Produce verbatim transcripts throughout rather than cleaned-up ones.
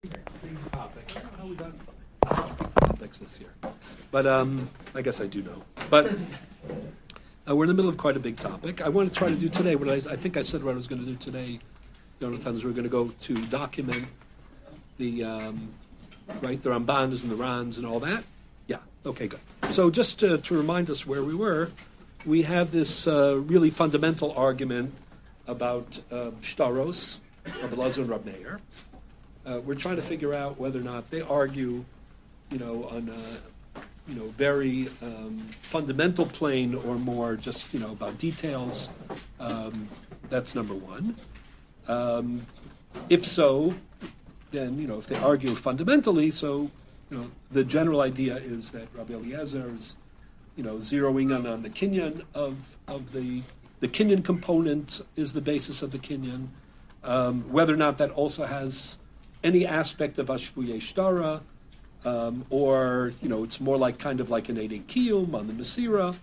Big topic. I don't know how we got topics this year, but um, I guess I do know. But uh, we're in the middle of quite a big topic. I want to try to do today what I, I think I said what I was going to do today. You know, times we're going to go to document the um, right the Rambanas and the Rans and all that. Yeah. Okay. Good. So just to, to remind us where we were, we have this uh, really fundamental argument about uh, Shtaros, Rabbi Elazar and Rabbi Meir. Uh, we're trying to figure out whether or not they argue, you know, on a, you know, very um, fundamental plane or more just, you know, about details. Um, that's number one. Um, if so, then, you know, if they argue fundamentally, so, you know, the general idea is that Rabbi Eliezer is, you know, zeroing in on the kinyan of of the the kinyan component is the basis of the kinyan. Um, whether or not that also has any aspect of Ashvuye Shtara, um, or, you know, it's more like kind of like an Eidei Kiyum on the Masira.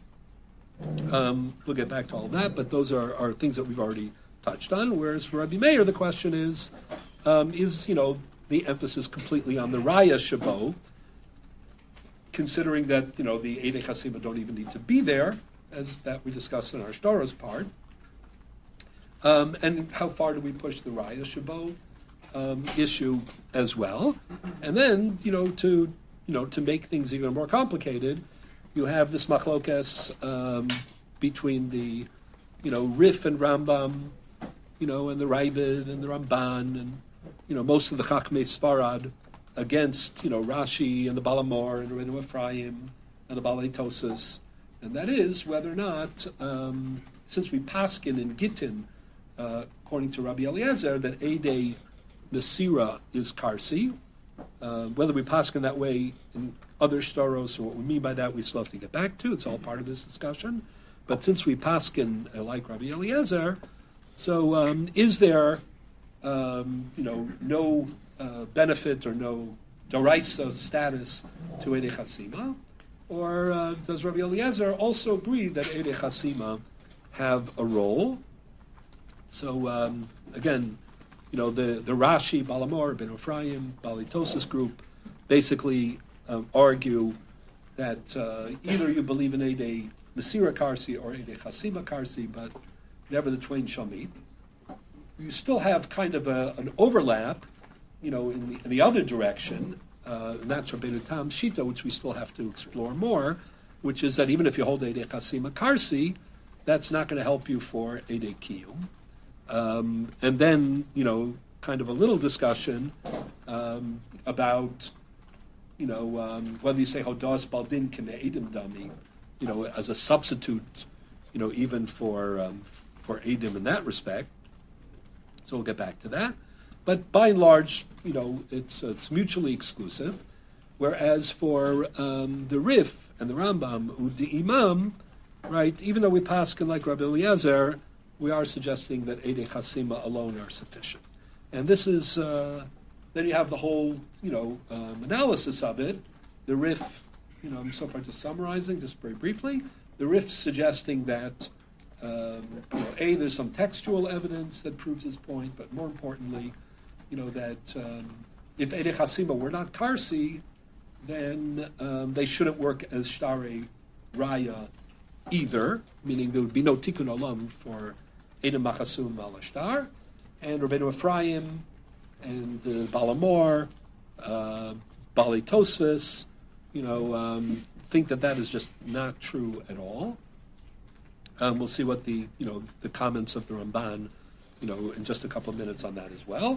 Um, we'll get back to all that, but those are, are things that we've already touched on. Whereas for Rabbi Meir, the question is, um, is, you know, the emphasis completely on the Raya Shabo, considering that, you know, the Eidei Chasima don't even need to be there, as that we discussed in our Shtaros part. Um, and how far do we push the Raya Shabo um, issue as well? And then, you know, to you know to make things even more complicated, you have this machlokas um, between the, you know, Rif and Rambam, you know, and the Ravid and the Ramban, and, you know, most of the Chachmei Sfarad against, you know, Rashi and the Balamor and Rabbeinu Ephraim and the Balei Tosas, and that is whether or not, um, since we paskin in Gittin, uh, according to Rabbi Eliezer, that Eidei Masira is Karsi, uh, whether we paskin that way in other shtaros, or what we mean by that, we still have to get back to. It's all part of this discussion. But since we paskin uh, like Rabbi Eliezer, so um, is there, um, you know, no uh, benefit or no doraisa status to Eidei Chasima? Or uh, does Rabbi Eliezer also agree that Eidei Chasima have a role? So um, again, you know, the, the Rashi, Balamor, Ben Ephraim, Balei Tosas group basically um, argue that uh, either you believe in Eidei Masira Karsi or Eidei Chasima Karsi, but never the twain shall meet. You still have kind of a, an overlap, you know, in the, in the other direction, uh, and that's Rabbeinu Tam Shita, which we still have to explore more, which is that even if you hold Eidei Chasima Karsi, that's not going to help you for Eidei Kiyum. Um, and then, you know, kind of a little discussion um, about, you know, um, whether you say Hodas Baldin K'me'edim Dami, you know, as a substitute, you know, even for um, for Edim in that respect. So we'll get back to that. But by and large, you know, it's it's mutually exclusive. Whereas for um, the Rif and the Rambam, Udi Imam, right, even though we paskin like Rabbi Eliezer, we are suggesting that Eidei Chasima alone are sufficient. And this is, uh, then you have the whole, you know, um, analysis of it. The Rif, you know, I'm so far just summarizing, just very briefly. The Rif suggesting that, um, you know, A, there's some textual evidence that proves his point, but more importantly, you know, that um, if Eidei Chasima were not Karsi, then um, they shouldn't work as Shtare Raya either, meaning there would be no Tikkun Olam for Edom Machasum al Ashtar, and Rabbeinu Ephraim, and uh, Balamor, uh, Balei Tosfos, you know, um, think that that is just not true at all. Um, we'll see what the, you know, the comments of the Ramban, you know, in just a couple of minutes on that as well.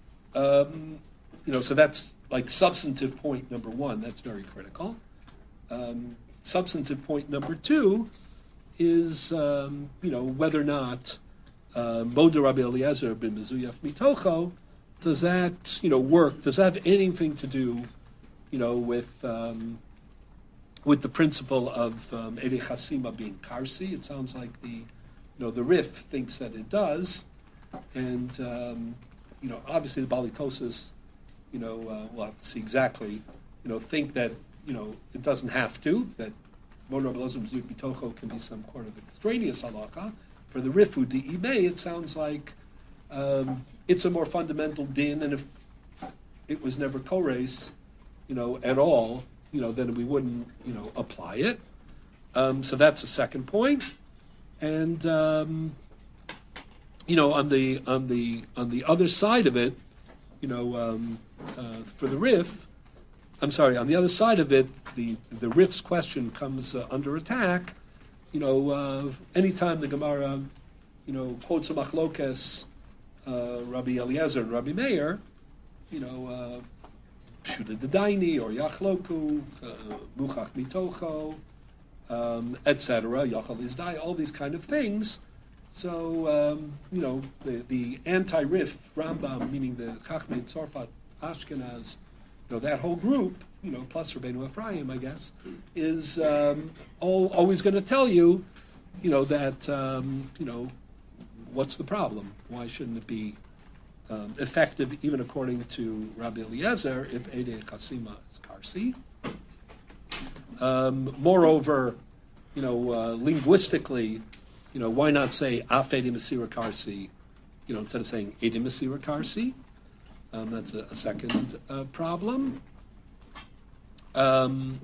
Um, you know, so that's like substantive point number one. That's very critical. Um, substantive point number two is, um, you know, whether or not uh, Moda Rabbi Eliezer ben Mezuyaf Mitocho, does that, you know, work? Does that have anything to do, you know, with um, with the principle of um, Eidei Chasima being Karsi? It sounds like the, you know, the Rif thinks that it does, and um, you know, obviously the Balei Tosas, you know, uh, we'll have to see exactly, you know, think that, you know, it doesn't have to, that Moda Rabbi Eliezer ben Mezuyaf Mitocho can be some kind of extraneous halacha. For the Rifu Di'imei, it sounds like um, it's a more fundamental din, and if it was never kores, you know, at all, you know, then we wouldn't, you know, apply it. Um, so that's a second point. And um, you know, on the on the on the other side of it, you know, um, uh, for the Rif, I'm sorry, on the other side of it, the the Rif's question comes uh, under attack. You know, uh, anytime the Gemara, you know, quotes a machlokes, uh, Rabbi Eliezer and Rabbi Meir, you know, Pshuta Dedaini or Yachloku, Muchach Mitocho, um, et cetera, Yachal Izdai, all these kind of things. So, um, you know, the, the anti-Rif, Rambam, meaning the Chachmei Tzorfat Ashkenaz, you know, that whole group, you know, plus Rabbeinu Ephraim, I guess, is um, all, always going to tell you, you know, that, um, you know, what's the problem? Why shouldn't it be um, effective, even according to Rabbi Eliezer, if Eidei Chasima is Karsi? Um, moreover, you know, uh, linguistically, you know, why not say Af Eidei Mesira Karsi, you know, instead of saying Eidei Mesira Karsi? Um, that's a, a second uh, problem. Um,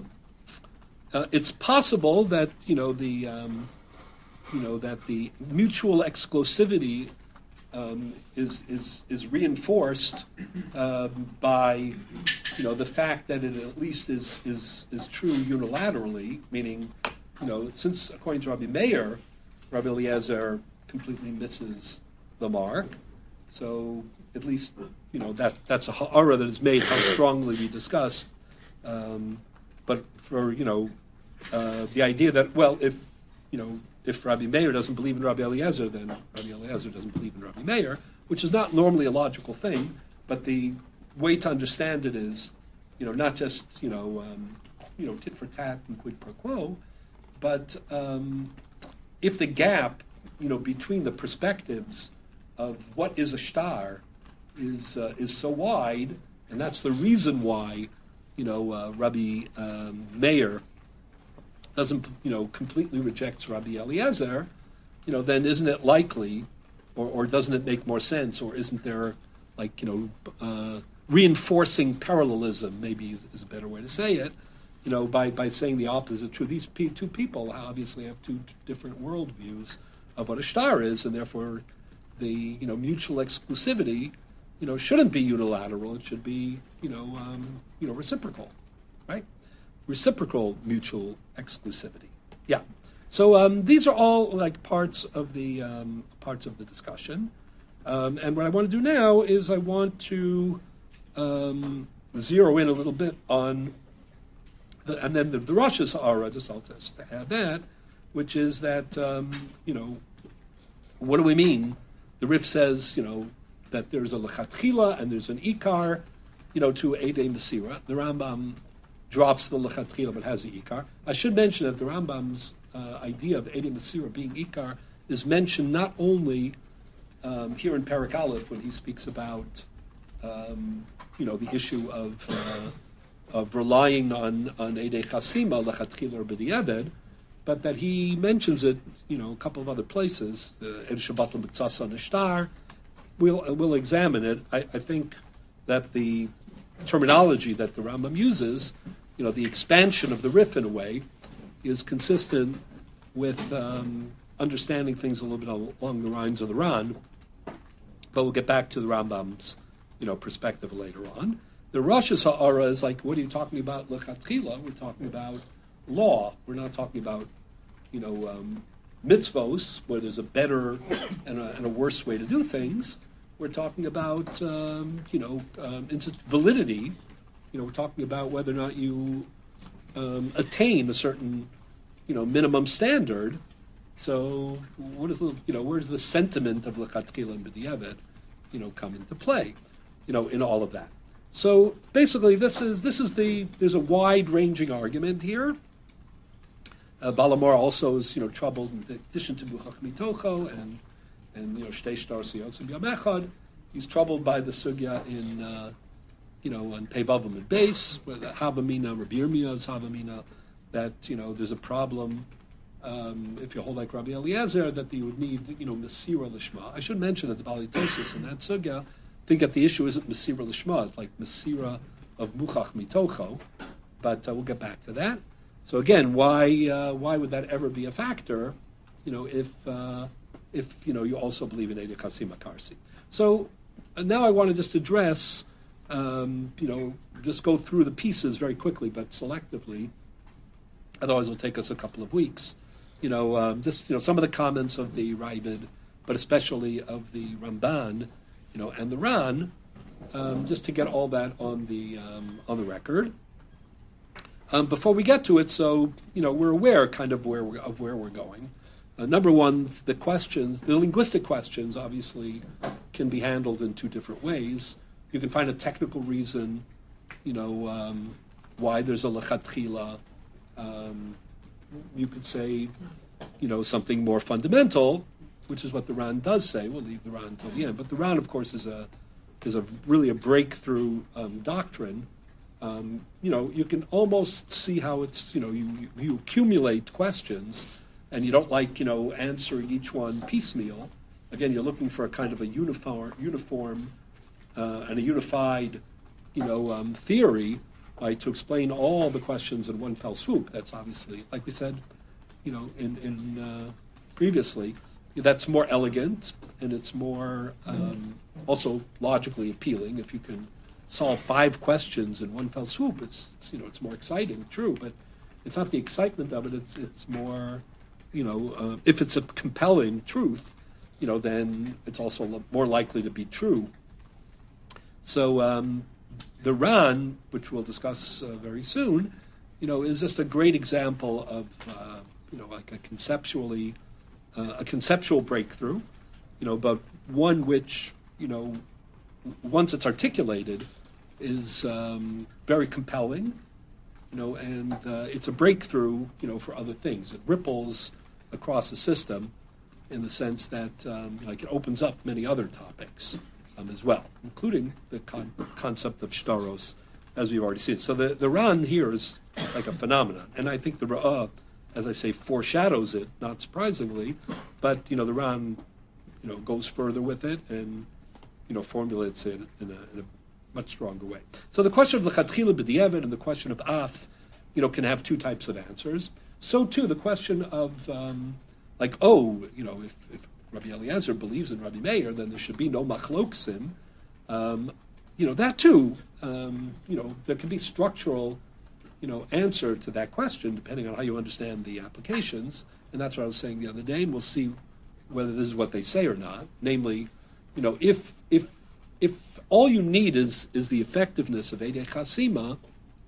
uh, it's possible that you know the um, you know that the mutual exclusivity um, is is is reinforced um, by you know the fact that it at least is is is true unilaterally, meaning you know since according to Rabbi Meir, Rabbi Eliezer completely misses the mark, so at least you know that that's a ha'ara that is made how strongly we discussed. Um, but for you know uh, the idea that well if you know if Rabbi Meir doesn't believe in Rabbi Eliezer, then Rabbi Eliezer doesn't believe in Rabbi Meir, which is not normally a logical thing. But the way to understand it is you know not just you know um, you know tit for tat and quid pro quo, but um, if the gap you know between the perspectives of what is a shtar is uh, is so wide, and that's the reason why. You know, uh, Rabbi um, Meir doesn't, you know, completely rejects Rabbi Eliezer, you know, then isn't it likely, or, or doesn't it make more sense, or isn't there, like, you know, uh, reinforcing parallelism, maybe is, is a better way to say it, you know, by, by saying the opposite true. These p- two people obviously have two t- different worldviews of what a shtar is, and therefore the, you know, mutual exclusivity you know, shouldn't be unilateral. It should be, you know, um, you know, reciprocal, right? Reciprocal mutual exclusivity. Yeah. So um, these are all like parts of the um, parts of the discussion. Um, and what I want to do now is I want to um, zero in a little bit on, the, and then the, the Rosh's Ha'ara, just I'll just add that, which is that, um, you know, what do we mean? The Rif says, you know, that there's a lechatchila and there's an ikar, you know, to Eidei Mesira. The Rambam drops the lechatchila but has the ikar. I should mention that the Rambam's uh, idea of Eidei Mesira being ikar is mentioned not only um, here in Perek Aleph when he speaks about, um, you know, the issue of uh, of relying on on Eidei Chasima lechatchila or b'diavad, but that he mentions it, you know, a couple of other places. The Ed Shabbat l'Mitzasa Nishtar. We'll we'll examine it. I, I think that the terminology that the Rambam uses, you know, the expansion of the Rif in a way, is consistent with um, understanding things a little bit along the lines of the Ran. But we'll get back to the Rambam's, you know, perspective later on. The Rosh's Ha'ara is like, what are you talking about? Lechatchila, we're talking about law. We're not talking about, you know, um, mitzvos, where there's a better and a, and a worse way to do things. We're talking about, um, you know, um, validity. You know, we're talking about whether or not you um, attain a certain, you know, minimum standard. So, what is the, you know, where's the sentiment of lechatchila and b'diavad, you know, come into play, you know, in all of that. So, basically, this is this is the there's a wide-ranging argument here. Uh, Balamor also is, you know, troubled in addition to Muchach Mitocho and and you know Shtei Shtar Siyotsim Yom Echad. He's troubled by the sugya in uh, you know on Peivavam and Beis, where the Havamina, Rabbi Yirmiyah's Havamina, that you know there's a problem um, if you hold like Rabbi Eliezer that you would need you know Mesira Lishma. I should mention that the Bali Tosis in that sugya think that the issue isn't Mesira Lishma, it's like Mesira of Muchach Mitocho, but uh, we'll get back to that. So again, why uh, why would that ever be a factor, you know, if uh, if you know you also believe in Eidei Chasima Karsi? So uh, now I want to just address, um, you know, just go through the pieces very quickly, but selectively. Otherwise, it'll take us a couple of weeks. You know, um, just you know some of the comments of the Ravid, but especially of the Ramban, you know, and the Ran, um, just to get all that on the um, on the record. Um, before we get to it, so you know, we're aware kind of where we're, of where we're going. Uh, number one, the questions, the linguistic questions, obviously, can be handled in two different ways. You can find a technical reason, you know, um, why there's a lechatchila. Um, you could say, you know, something more fundamental, which is what the Ran does say. We'll leave the Ran until the end. But the Ran, of course, is a is a really a breakthrough um, doctrine. Um, you know, you can almost see how it's, you know, you, you, you accumulate questions, and you don't like, you know, answering each one piecemeal. Again, you're looking for a kind of a uniform, uniform uh, and a unified, you know, um, theory, right, to explain all the questions in one fell swoop. That's obviously, like we said, you know, in, in uh, previously, that's more elegant, and it's more um, also logically appealing if you can solve five questions in one fell swoop. It's, it's you know it's more exciting, true, but it's not the excitement of it. It's it's more, you know, uh, if it's a compelling truth, you know, then it's also more likely to be true. So um, the Ran, which we'll discuss uh, very soon, you know, is just a great example of uh, you know like a conceptually uh, a conceptual breakthrough, you know, but one which you know. Once it's articulated, is um, very compelling, you know, and uh, it's a breakthrough, you know, for other things. It ripples across the system in the sense that, um, like, it opens up many other topics um, as well, including the con- concept of shtaros, as we've already seen. So the, the Ran here is like a phenomenon, and I think the Ra'ah, as I say, foreshadows it, not surprisingly, but, you know, the Ran, you know, goes further with it and you know, formulates it in a, in a much stronger way. So the question of lechatchila b'diavad and the question of af, you know, can have two types of answers. So too, the question of um, like, oh, you know, if, if Rabbi Eliezer believes in Rabbi Meir, then there should be no machloksim. Um, you know, that too, um, you know, there can be structural, you know, answer to that question depending on how you understand the applications. And that's what I was saying the other day, and we'll see whether this is what they say or not. Namely, you know, if if if all you need is is the effectiveness of Eidei Chasima,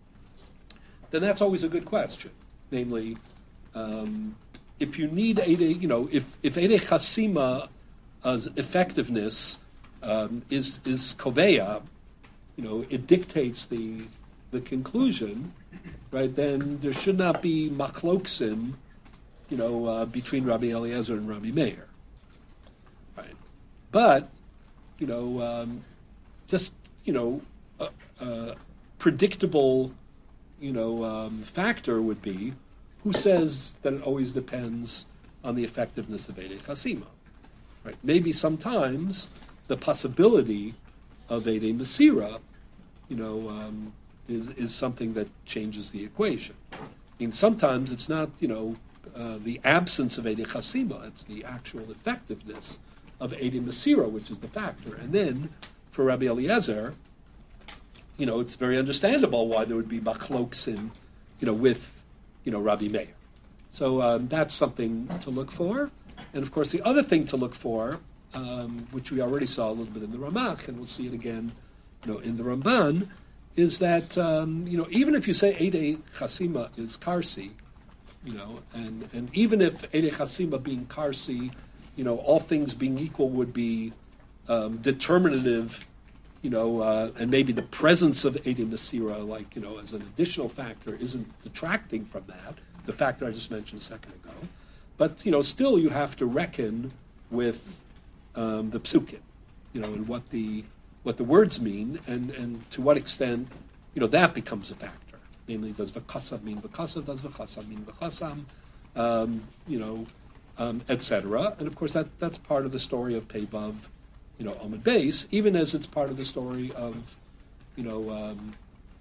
then that's always a good question. Namely, um, if you need Eidei, you know, if if Eidei Chasima's effectiveness um, is is koveya, you know, it dictates the the conclusion, right? Then there should not be machloksim, you know, uh, between Rabbi Eliezer and Rabbi Meir, right? But you know, um, just, you know, a, a predictable, you know, um, factor would be who says that it always depends on the effectiveness of Eidei Chasima, right? Maybe sometimes the possibility of Eidei Mesira, you know, um, is, is something that changes the equation. I mean, sometimes it's not, you know, uh, the absence of Eidei Chasima, it's the actual effectiveness of Eidei Mesira, which is the factor. And then, for Rabbi Eliezer, you know, it's very understandable why there would be machloksim, you know, with, you know, Rabbi Meir. So um, that's something to look for. And of course, the other thing to look for, um, which we already saw a little bit in the Ramach, and we'll see it again, you know, in the Ramban, is that, um, you know, even if you say Eidei Chasima is Karsi, you know, and, and even if Eidei Chasima being Karsi, you know, all things being equal would be um, determinative, you know, uh, and maybe the presence of Eidei Mesira, like, you know, as an additional factor, isn't detracting from that, the factor I just mentioned a second ago. But, you know, still you have to reckon with um, the psukim, you know, and what the what the words mean, and, and to what extent, you know, that becomes a factor. Namely, does v'kasav mean v'kasav, does v'chasav mean v'chasam, um, you know, Um, et cetera. And of course, that, that's part of the story of Pei Vav you know, Amud Beis, even as it's part of the story of, you know, um,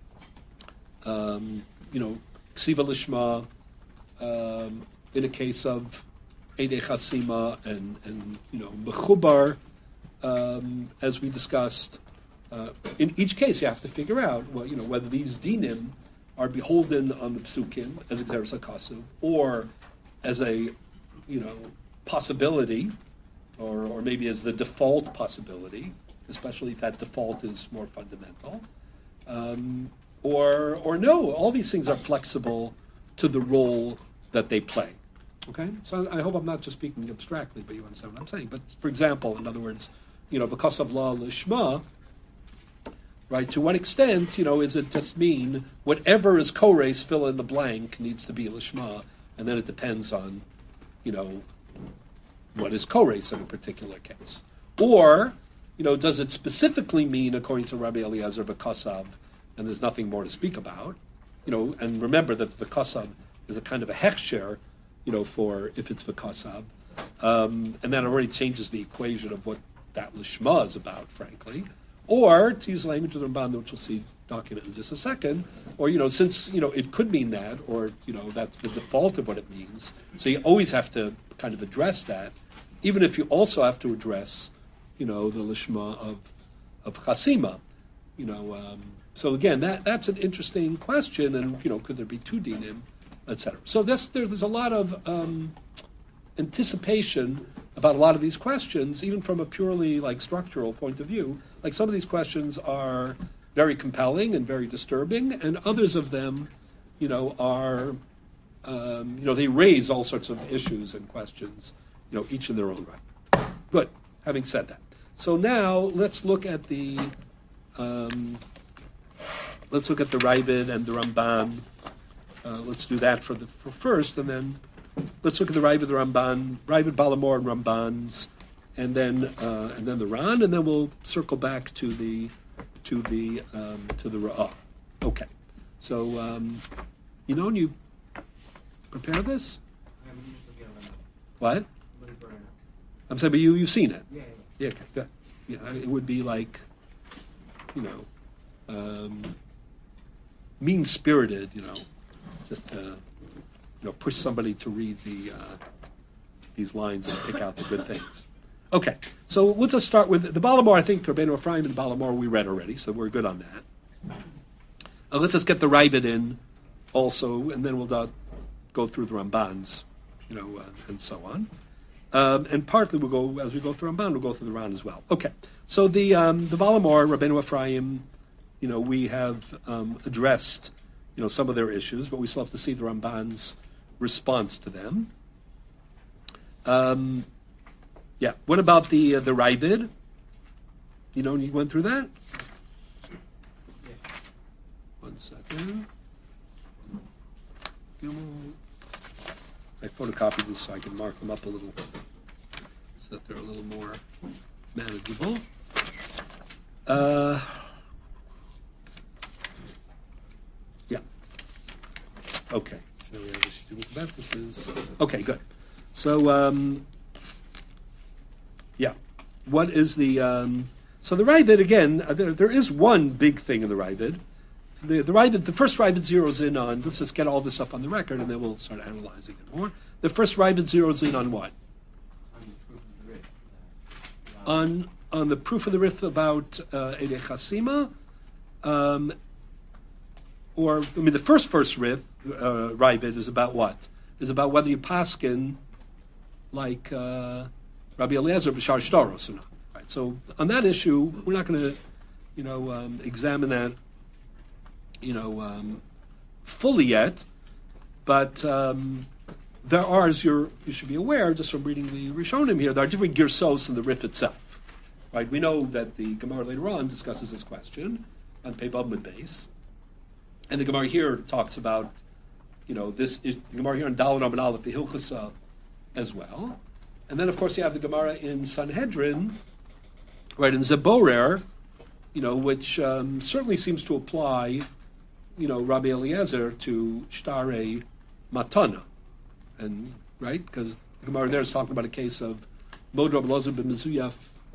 um, you know, Ksiva Lishma, um, in a case of Eidei Chasima and, and, you know, Mechubar, um, as we discussed. Uh, in each case, you have to figure out, well, you know, whether these dinim are beholden on the psukim as Exeris HaKasuv, or as a, you know, possibility, or or maybe as the default possibility, especially if that default is more fundamental, um, or or no, all these things are flexible to the role that they play. Okay, so I hope I'm not just speaking abstractly, but you understand what I'm saying. But for example, in other words, you know, because of law lishma, right? To what extent, you know, is it just mean whatever is kores, fill in the blank, needs to be lishma, and then it depends on, you know, what is kores in a particular case, or, you know, does it specifically mean, according to Rabbi Eliezer, b'kasav, and there's nothing more to speak about, you know, and remember that the b'kasav is a kind of a hechsher, you know, for if it's v'kasav, um, and that already changes the equation of what that lishma is about, frankly. Or, to use the language of the Ramban, which we'll see documented in just a second, or, you know, since, you know, it could mean that, or, you know, that's the default of what it means, so you always have to kind of address that, even if you also have to address, you know, the lishma of of chasima, you know. Um, so again, that that's an interesting question, and, you know, could there be two dinim, et cetera. So this, there, there's a lot of um, anticipation about a lot of these questions, even from a purely like structural point of view. Like some of these questions are very compelling and very disturbing, and others of them, you know, are, um, you know, they raise all sorts of issues and questions, you know, each in their own right. Good. Having said that, so now let's look at the, um, let's look at the Ravid and the Ramban. Uh, let's do that for the for first, and then let's look at the Ravid, the Ramban, Ravid, Balamor, and Rambans, and then uh, and then the Ran, and then we'll circle back to the to the um, to the Ra'ah. Okay. So, um, you know, you prepare this. What? I'm saying, but you you've seen it. Yeah. Yeah. Okay, good. Yeah, it would be like, you know, um, mean spirited, you know, just to, you know, push somebody to read the uh, these lines and pick out the good things. Okay, so we'll just start with the Balamor. I think Rabbeinu Ephraim and Balamor we read already, so we're good on that. Uh, let's just get the Ravid in also, and then we'll uh, go through the Rambans, you know, uh, and so on. Um, and partly we'll go, as we go through Ramban, we'll go through the Ran as well. Okay, so the um, the Balamor, Rabbeinu Ephraim, you know, we have um, addressed, you know, some of their issues, but we still have to see the Ramban's response to them. Um, yeah, what about the uh, the Ravid? You know, you went through that? Yeah. One second. I photocopied this so I can mark them up a little, so that they're a little more manageable. Uh, yeah. Okay. Okay, good. So, um, yeah. What is the... Um, so the Ravid, again, uh, there, there is one big thing in the Ravid. The, the Ravid, the first Ravid zeroes in on, let's just get all this up on the record, and then we'll start analyzing it more. The first Ravid zeroes in on what? On on the proof of the Rif about uh, Eidei Chasima, um, or I mean, the first first Rif uh, Ravid is about what? Is about whether you paskin like uh, Rabbi Eliezer b'Shar Shtaros or not. Right. So on that issue, we're not going to, you know, um, examine that, you know, um, fully yet, but um, there are, as you're, you should be aware, just from reading the Rishonim here, there are different girsos in the Rif itself. Right? We know that the Gemara later on discusses this question on Pei Bab Mid Beis, and the Gemara here talks about, you know, this. The Gemara here on Daled Amud Aleph, the Hilchasa, as well, and then of course you have the Gemara in Sanhedrin, right, in Zeborer, you know, which um, certainly seems to apply, you know, Rabbi Eliezer to Shtare Matana, and right, because the Gemara there is talking about a case of Mod Rabbi Eliezer ben Mezuyaf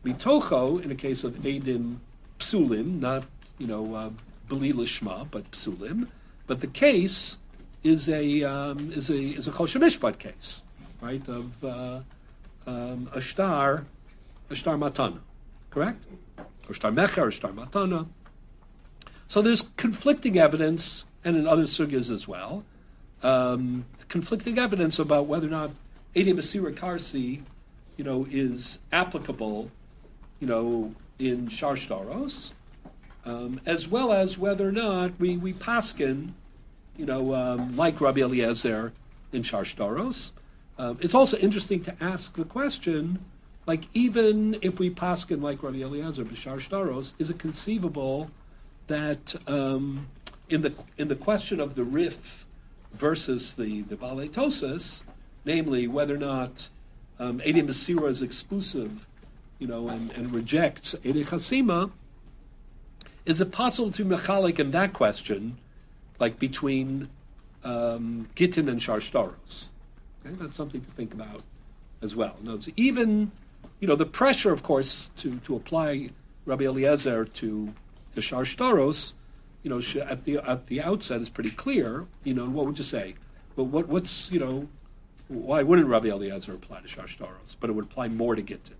Mitocho, in a case of Eidim Psulim, not, you know, uh, Beli Lishma, but Psulim, but the case is a um, is a is a Chol Shemishpat case, right? Of uh, um, a shtar, a shtar matana, correct? Or shtar mecha, or shtar matana. So there's conflicting evidence, and in other sugyas as well, um, conflicting evidence about whether or not Eidim Asira Karsi, you know, is applicable, you know, in shar shtaros, um, as well as whether or not we we paskin, you know, um, like Rabbi Eliezer in shar shtaros. Um, it's also interesting to ask the question, like, even if we paskin like Rabbi Eliezer b'shar shtaros, is it conceivable that um, in the in the question of the Rif versus the the Balei Tosas, namely whether or not um, Eidim Masira is exclusive, you know, and, and rejects Eidei Chasima, is it possible to mechalik in that question, like between um, Gittin and Shar Shtaros? Okay, that's something to think about as well. No, it's even, you know, the pressure, of course, to, to apply Rabbi Eliezer to the Shar Shtaros, you know, at the at the outset is pretty clear. You know, what would you say? But what what's you know, why wouldn't Rabbi Eliezer apply to Shar Shtaros? But it would apply more to Gittin.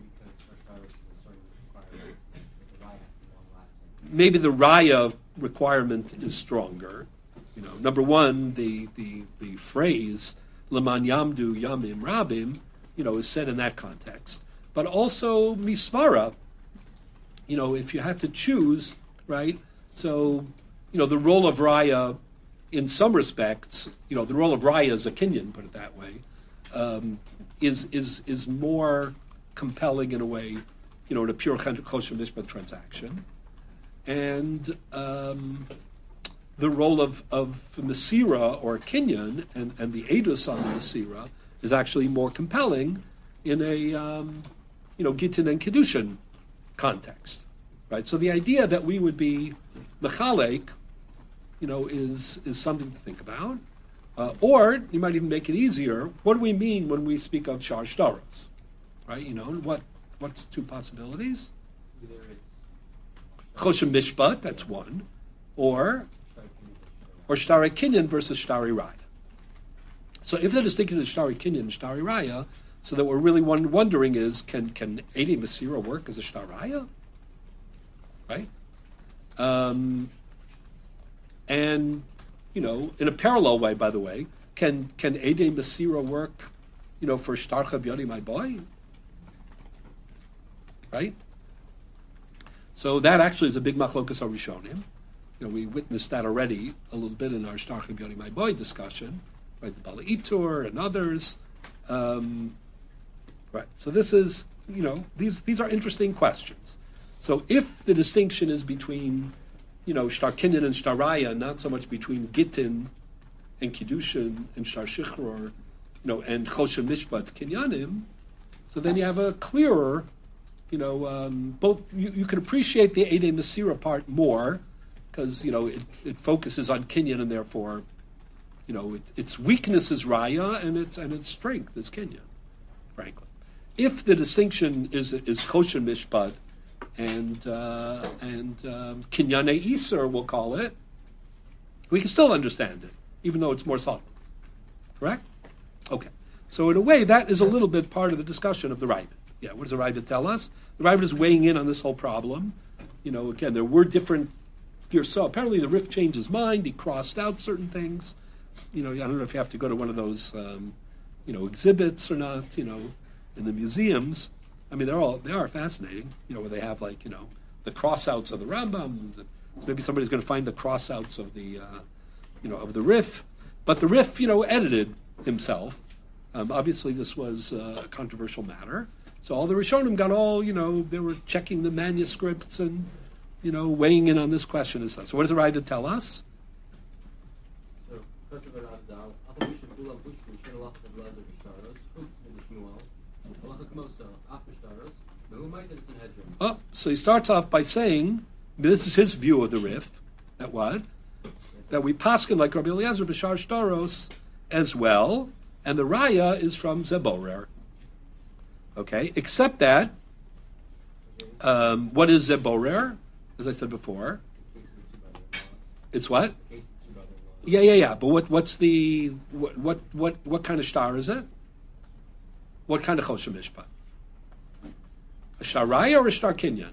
Maybe the raya requirement is stronger. You know, number one, the the the phrase "Leman Yamdu Yamim Rabim," you know, is said in that context. But also misvara. You know, if you had to choose, right? So, you know, the role of raya, in some respects, you know, the role of raya as a Kenyan, put it that way, um, is is is more compelling in a way, you know, in a pure kosher mishpat transaction. And um, the role of, of Masira or Kenyan and, and the Edus on the Masira is actually more compelling in a, um, you know, Gittin and Kedushin context, right? So the idea that we would be Mechalek, you know, is is something to think about. Uh, or you might even make it easier. What do we mean when we speak of Shar Shtaros, right? You know, what what's two possibilities? Either it's Choshen Mishpat, that's one, or or Shtari Kinyan versus Shtari Raya. So if the distinction is Shtari Kinyan and Shtari Raya, so that we're really one, wondering is, can can Eidim Masira work as a Shtar Raya? Right? Um, and, you know, in a parallel way, by the way, can can Eidim Masira work, you know, for Shtar Chav my boy? Right? So that actually is a big machlokas harishonim. You know, we witnessed that already a little bit in our Shtar Chav my boy discussion, right? The Bala Itur and others. Um, right. So this is, you know, these these are interesting questions. So if the distinction is between, you know, Shtar Kinyan and Shtar Raya, not so much between Gittin and Kiddushin and Shtar Shichror, you know, and Choshen Mishpat Kinyanim, so then you have a clearer, you know, um, both, you, you can appreciate the Eidei Masira part more, because, you know, it, it focuses on Kinyan and therefore, you know, it, its weakness is Raya and its and its strength is Kinyan, frankly. If the distinction is is Choshen Mishpat and uh, and um, Kinyane Isser, we'll call it, we can still understand it, even though it's more subtle. Correct? Okay. So in a way, that is a little bit part of the discussion of the Ravid. Yeah, what does the Ravid tell us? The Ravid is weighing in on this whole problem. You know, again, there were different. So apparently the Rif changed his mind. He crossed out certain things. You know, I don't know if you have to go to one of those, um, you know, exhibits or not. You know, in the museums. I mean, they're all they are fascinating. You know, where they have like, you know, the crossouts of the Rambam. The, so maybe somebody's going to find the crossouts of the, uh, you know, of the Rif. But the Rif, you know, edited himself. Um, obviously, this was uh, a controversial matter. So all the Rishonim got all, you know, they were checking the manuscripts and, you know, weighing in on this question and stuff. So what does the Ravid tell us? So, oh, so he starts off by saying, this is his view of the Rif, that what? That we paskin like Rabbi Eliezer b'shar shtaros as well, and the Raya is from Zeborer. Okay, except that Um, what is Zeborer? As I said before, Case of the two brother-in-laws. it's what? Case of the two brother-in-laws. Yeah, yeah, yeah. But what, what's the what, what, what, what kind of star is it? What kind of choshen mishpat? A sharaya or a star kinyan?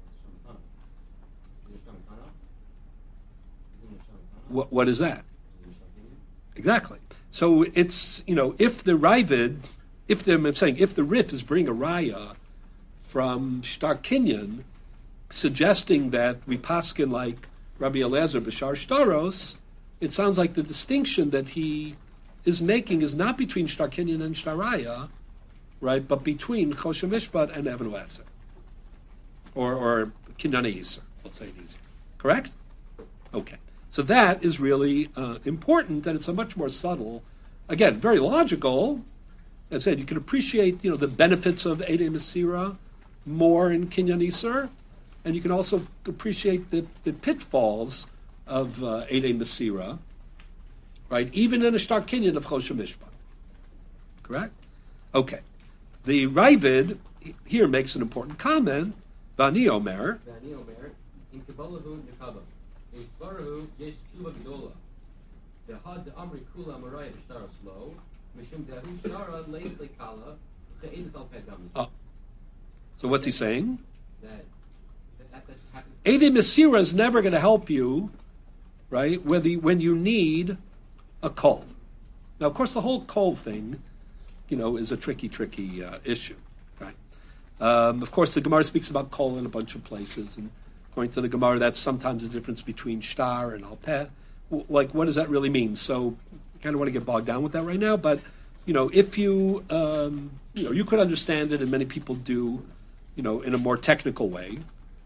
What, what is that? Exactly. So it's, you know, if the Ravid, if the, I'm saying, if the Rif is bringing a raya from Shtar Kinyan, suggesting that we paskin like Rabbi Eliezer b'Shar Shtaros, it sounds like the distinction that he is making is not between Shtar Kinyan and Shtar Raya, right, but between Choshen Mishpat and Even U'eser. Or, or Kinyan Yisr, let's say it easier. Correct? Okay. So that is really uh, important, and it's a much more subtle, again, very logical. As I said, you can appreciate, you know, the benefits of Eidei Masira more in Kinyan Yisr, and you can also appreciate the, the pitfalls of uh, Eidei Masira, right? Even in a Shtar Kinyan of Choshen Mishpat. Correct? Okay. The Ravid here makes an important comment. Vani Omer. Vani Omer, in Kabbalahu Nekaba. In Svarahu, Yesh Tshuva Gedola. Dehad Amri Kula Maraya B'Shtara Slow. Mishum Dehu Shtara Leis Lekala. Che'edis Al Pedami. Oh. So what's he saying? That that that happens. Eidei Masira is never going to help you, right? Whether you, when you need a kol. Now, of course, the whole kol thing, you know, is a tricky, tricky uh, issue, right? Um, of course, the Gemara speaks about kol in a bunch of places, and according to the Gemara, that's sometimes the difference between shtar and alpeh. W- Like, what does that really mean? So, I kind of want to get bogged down with that right now, but you know, if you, um, you know, you could understand it, and many people do, you know, in a more technical way.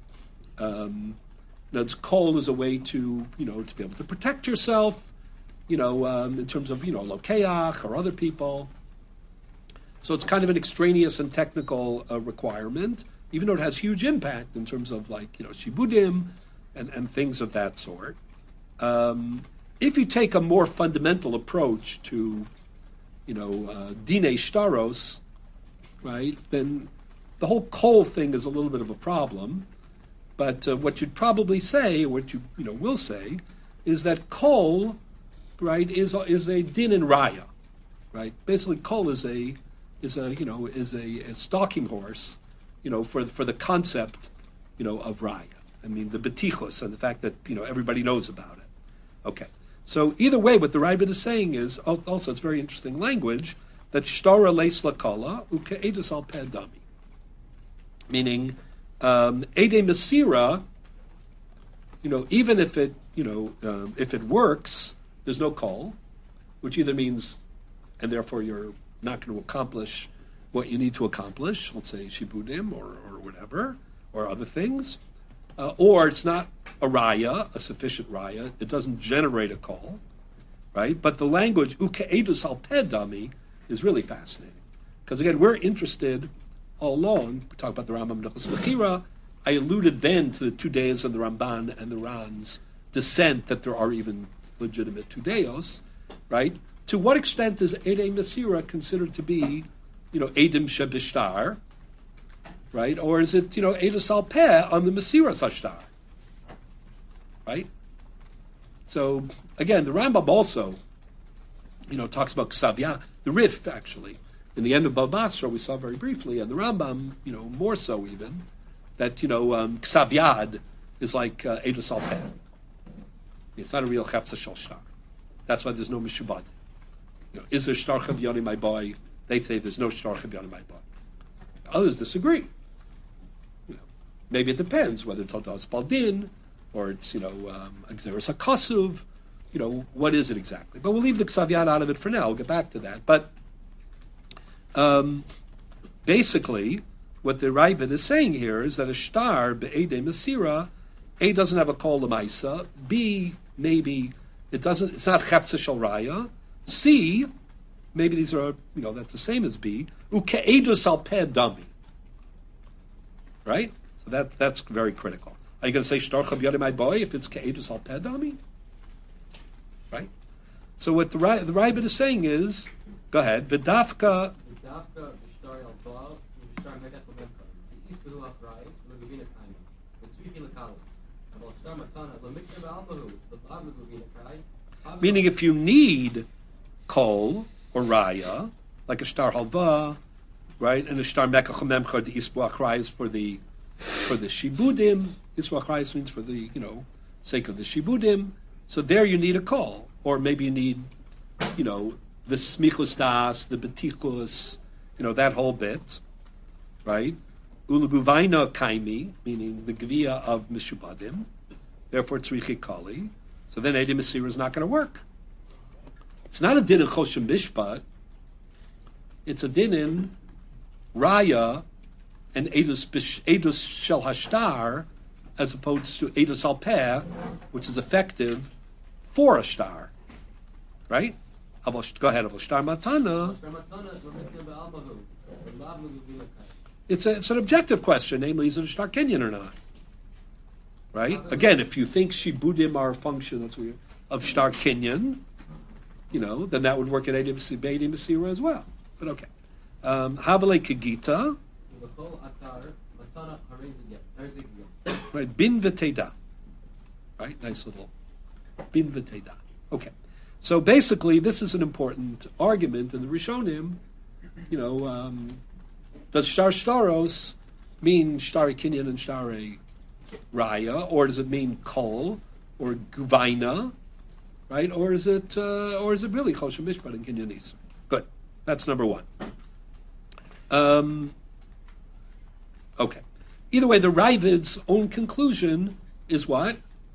Um, that's kol is a way to, you know, to be able to protect yourself, you know, um, in terms of, you know, lokeach or other people. So it's kind of an extraneous and technical uh, requirement, even though it has huge impact in terms of, like, you know, shibudim and, and things of that sort. Um, if you take a more fundamental approach to, you know, uh, dinei shtaros, right, then the whole kol thing is a little bit of a problem. But uh, what you'd probably say, or what you you know will say, is that kol, right, is is a din and raya, right? Basically, kol is a is a you know is a, a stalking horse, you know, for for the concept, you know, of raya. I mean, the betichus and the fact that you know everybody knows about it. Okay, so either way, what the Ravid is saying is also, it's very interesting language, that shtara leis lakala uke'edus al peh dami, meaning. Um, Eidei Masira, you know, even if it, you know, um, if it works, there's no call, which either means, and therefore you're not going to accomplish what you need to accomplish, let's say shibudim or, or whatever, or other things, uh, or it's not a raya, a sufficient raya, it doesn't generate a call, right? But the language, uke'edus al peh dami, is really fascinating. Because again, we're interested all along, we talk about the Rambam Nechus Mechira. I alluded then to the Tudeos of the Ramban and the Ran's dissent that there are even legitimate Tudeos, right? To what extent is Eidei Masira considered to be, you know, Eidim Shebishtar, right? Or is it, you know, Eidus Al Peh on the Masira Sashtar, right? So, again, the Rambam also, you know, talks about Ksavya, the Rif, actually. In the end of Bava Basra, we saw very briefly, and the Rambam, you know, more so even, that, you know, um, Ksav Yad is like uh, Eidus Al Peh. It's not a real Chepsa Shel Shtar. That's why there's no Mishubad. You know, is there Shtar Chav Yoni, my boy? They say there's no Shtar Chav Yoni, my boy. Others disagree. You know, maybe it depends whether it's Aldas Baldin, or it's, you know, um, Xeris HaKasuv. You know, what is it exactly? But we'll leave the Ksav Yad out of it for now. We'll get back to that. But Um, basically, what the Ravid is saying here is that a shtar be'edei Masira, A, doesn't have a kol l'maisa, B, maybe it doesn't, it's not chepsa shel raya, C, maybe these are, you know, that's the same as B, uke'edus al peh dami. Right? So that, that's very critical. Are you going to say shtar chav yadei my boy if it's ke'edus al peh dami? Right? So what the, the Ravid is saying is, go ahead, v'dafka, Dafka B'Shtar Al Baal B'Shtar Medech L'Memka. The East Behu Afrais leguvina kaima. Mitzrichi lekala. Aval shtar matana lemikna ba'almahu. V'lav leguvina kai. Meaning, if you need kol or raya, like a shtar halva, right, and a shtar mekach memcha, the isbuach rayas for the for the shibudim. Isbuach rayas means for the, you know, sake of the shibudim. So there you need a kol, or maybe you need, you know, the smichus das, the betichus, you know, that whole bit, right? Uluguvaina kaimi, meaning the gvia of mishubadim. Therefore, tzrichi kali. So then Edi Masira is not going to work. It's not a din in Choshen Mishpat. It's a din in Raya and Edus, Edus Shel Hashtar, as opposed to Edus Alpeh, which is effective for a star. Right? Go ahead. Shtar Matana. It's, a, it's an objective question, namely, is it a Shtar Kenyan or not? Right? Again, if you think Shibudim are a function that's weird, of Shtar Kenyan, you know, then that would work at Edi Masira as well. But okay. Havale Kagita. Right, bin v'teda. Right, nice little bin v'teda. Okay. So basically, this is an important argument in the Rishonim. You know, um, does Shtar Shtaros mean Shtari Kinyan and Shtari Raya, or does it mean Kol or Guvaina, right? Or is it, uh, or is it really Choshen Mishpat and Kinyan Isser? Good, that's number one. Um, okay. Either way, the Ravid's own conclusion is what?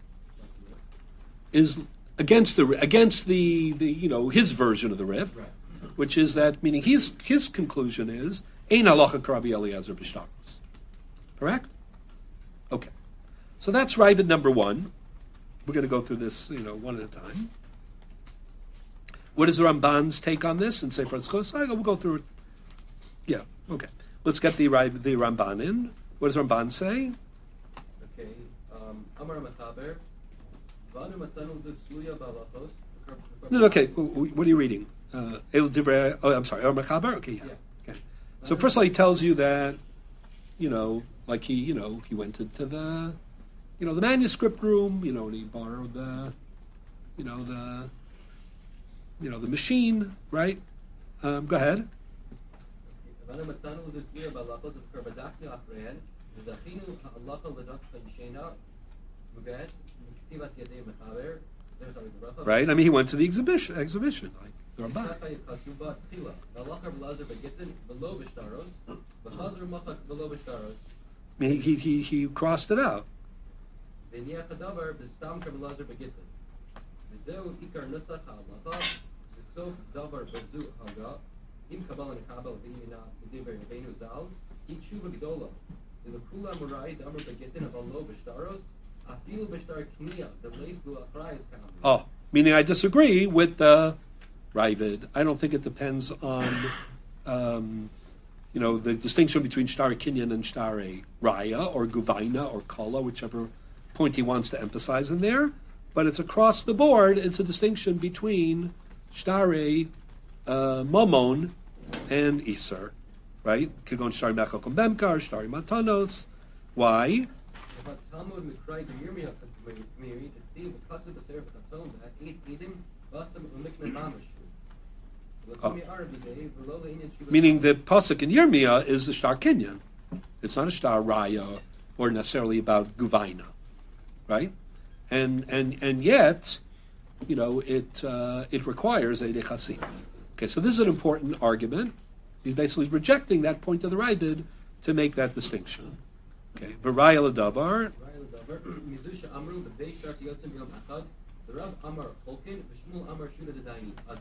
Is against the against the, the you know his version of the Rif, right. Which is that meaning his his conclusion is Ein halacha k'Rabbi Eliezer b'shtaros. Correct? Okay. So that's Ravid number one. We're going to go through this, you know, one at a time. What is the Ramban's take on this? And Sefer Tzchos? We'll go through it. Yeah. Okay. Let's get the the Ramban in. What does Ramban say? Okay. Amar Mechaber. Vanu matzanu zutzuya balachos. No, okay. What are you reading? Uh, El Divrei. Oh, I'm sorry. Amar Mechaber. Okay. Yeah. yeah. Okay. So first of all, he tells you that, you know, like he, you know, he went into the, you know, the manuscript room, you know, and he borrowed the, you know, the, you know, the machine, right? Um, go ahead. Right. I mean, he went to the exhibition. Exhibition, like the Ramban. I mean, he, he, he crossed it out. Oh, meaning I disagree with the Ravid. I don't think it depends on, um, you know, the distinction between Shtari Kinyan and Shtari Raya or Guvaina or Kala, whichever point he wants to emphasize in there. But it's across the board. It's a distinction between Shtari uh, Mamon and Iser, right? Kigon Shtari Mechok and Bemkar, Shtari Matanos. Why? Oh. Meaning the pasuk in Yirmiyah is the Shtar Kinyan. It's not a Shtar Raya or necessarily about Guvaina, right? And and and yet, you know, it uh, it requires a dechasim. Okay, so this is an important argument. He's basically rejecting that point of the Ravid to make that distinction. Okay, V'raya l'davar. Mizusha amru b'bei shtar tiyotzim b'yom achad. The Rav Amar Holkin, V'shmuel Amar Shuda D'Daini Adi.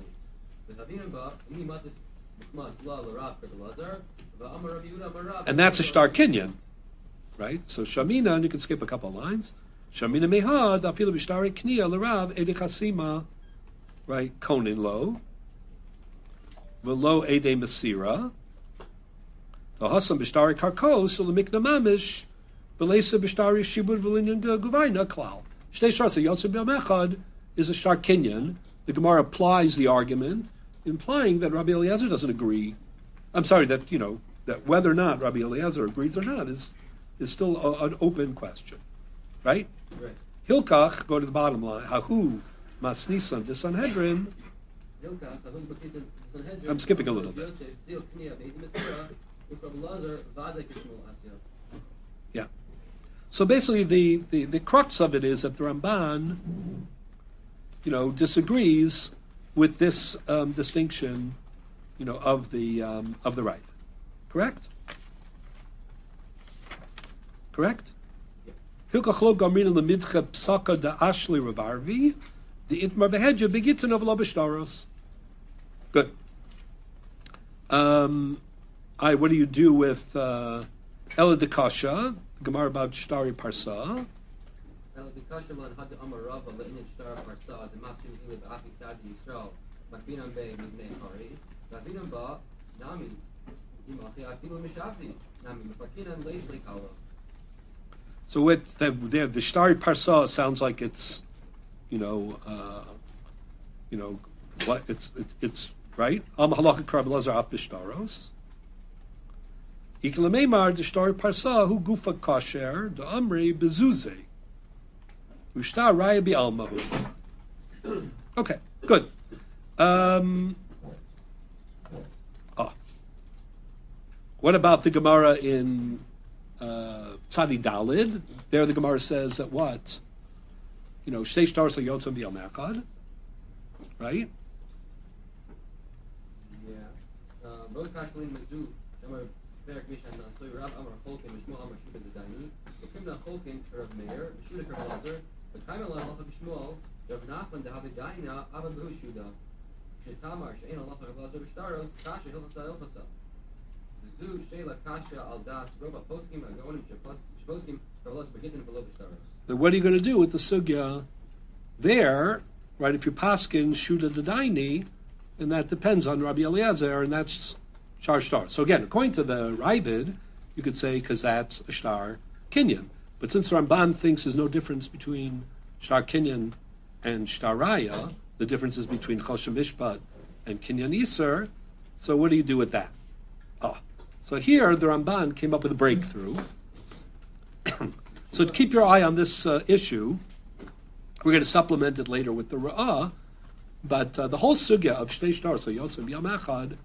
And that's a Shtar Kinyan, right? So Shamina, and you can skip a couple of lines. Shamina mehad afilu b'shtari kniya l'rav edechasima, right? Konin lo, v'lo ede masira. The hasam b'shtari karkos u'lemikna mamish v'leisa b'shtari shibud v'linyan guvayna klal. Shtei shtar so yotzim b'mechad is a Shtar Kinyan. The Gemara applies the argument, implying that Rabbi Eliezer doesn't agree. I'm sorry, that, you know, that whether or not Rabbi Eliezer agrees or not is is still a, an open question, right? Right. Hilkach, go to the bottom line. Hahu masnisan de Sanhedrin. I'm skipping a little bit. Yeah. So basically, the, the, the crux of it is that the Ramban, you know, disagrees with this um, distinction, you know, of the um, of the right. Correct? Correct? Hilkach lo gamrin lemidcha psaka da ashli ravarvi, the itmar behedja begitin of lo b'shtaros. Good. Um, I. What do you do with uh, Ela de Kasha, the Gemara about Shtari Parsa? Ela de Kasha lan had Amar Rava le'inyan Shtari Parsa the masu ile ba'afi sad Yisrael makbinam be midnei kari makbinam ba nami imachi afilu mishavdi nami mefakinan leis lekala. So it's the the, the Shtari Parsa sounds like it's, you know, uh, you know, what it's it's it's right. Am halakha karbelazar af b'shtaros. Ikelameimar the Shtari Parsa hu gufa kasher the amri bezuze. Ushtar raya bi'almahu. Okay, good. Um, oh. What about the Gemara in uh, Tzadi Dalid? There the Gemara says that what? You know, Shtei Shtaros Yotzim B'Yom Echad, right? Yeah. Both Kashlin Mizu, Amar Perak Mishan Nasoy Rav Amar Cholkin Mishmo Amar Shuka Dedani, Bekimna Cholkin Rav Meir, Shuda Karlazer, but Kaimel Alacha B'Shmuel, Rav Nachman Dehavi Daina Abba Behu Shuda, Shetamar Shein Alacha Karlazer B'Shtaros, Kasha Hilchasa Hilchasa. Zu Sheila Kasha Al Das Roba Poskim Agonim Shaposkim Karlas Begitin Below B'Shtaros. Then what are you going to do with the sugya there, right? If you're paskin Shuda Dedaini, and that depends on Rabbi Eliezer, and that's Shar Shtar. So again, according to the Ravid, you could say because that's a Shtar Kinyan. But since Ramban thinks there's no difference between Shtar Kinyan and Shtar Raya, the difference is between Choshen Mishpat and Kinyan Iser, so what do you do with that? Oh, so here the Ramban came up with a breakthrough. So keep your eye on this uh, issue. We're going to supplement it later with the Ra'ah, but uh, the whole sugya of Shtei Shtar, so Yotzim Yom Echad,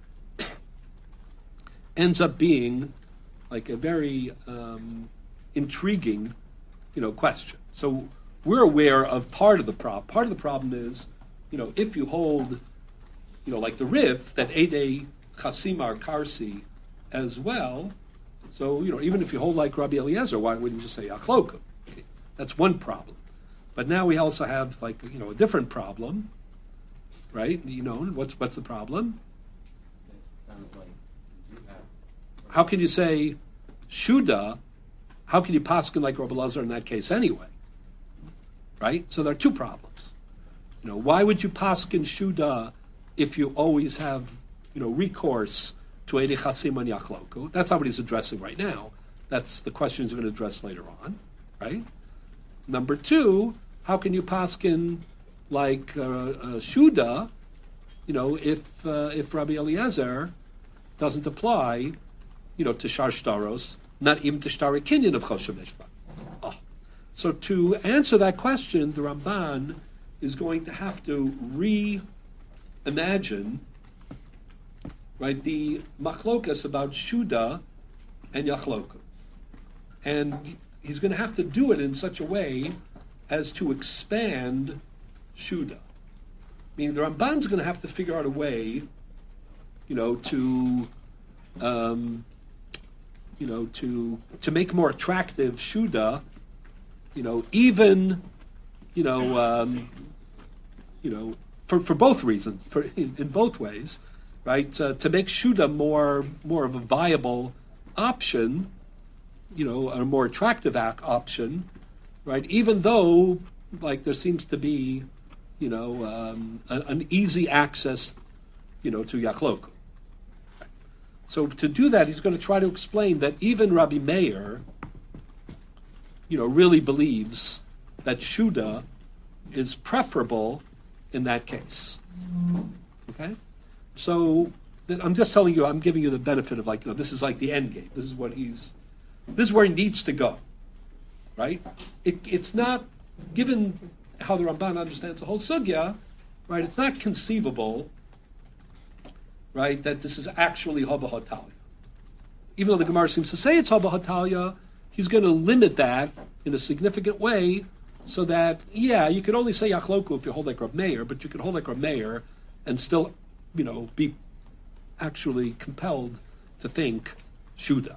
ends up being like a very um, intriguing, you know, question. So we're aware of part of the problem. Part of the problem is, you know, if you hold, you know, like the Rif, that Ede Chasimar Karsi as well, so, you know, even if you hold like Rabbi Eliezer, why wouldn't you just say Achloka? Okay, that's one problem. But now we also have, like, you know, a different problem, right? You know, what's what's the problem? Sounds like you have. How can you say Shuda? How can you paskin like Rabbi Eliezer in that case anyway? Right? So there are two problems. You know, why would you paskin Shuda if you always have, you know, recourse to Eidei Chasim and Yachloku? That's not what he's addressing right now. That's the questions he's going to address later on, right? Number two, how can you paskin like uh, uh, Shuda, you know, if uh, if Rabbi Eliezer doesn't apply, you know, to Shar Shtaros, not even to Shtari Kinyan of Choshen Mishpat? Oh. So to answer that question, the Ramban is going to have to reimagine, right, the machlokas about Shuda and Yachloku. And he's going to have to do it in such a way as to expand Shuda. Meaning the Ramban's going to have to figure out a way, you know, to, um, you know, to to make more attractive Shuda, you know, even, you know, um, you know, for, for both reasons, for in, in both ways, right? Uh, to make Shuda more more of a viable option, you know, a more attractive ac- option, right? Even though, like, there seems to be, you know, um, a, an easy access, you know, to Yachloku. So to do that, he's going to try to explain that even Rabbi Meir, you know, really believes that Shuda is preferable in that case. Okay? So I'm just telling you, I'm giving you the benefit of, like, you know, this is like the end game. This is what he's this is where he needs to go, right? It, it's not, given how the Ramban understands the whole sugya, right? It's not conceivable, right, that this is actually Haba Hatalia. Even though the Gemara seems to say it's Haba Hatalia, he's going to limit that in a significant way, so that, yeah, you could only say Yachloku if you hold like Rav Meir, but you could hold like Rav Meir and still, you know, be actually compelled to think Shuda.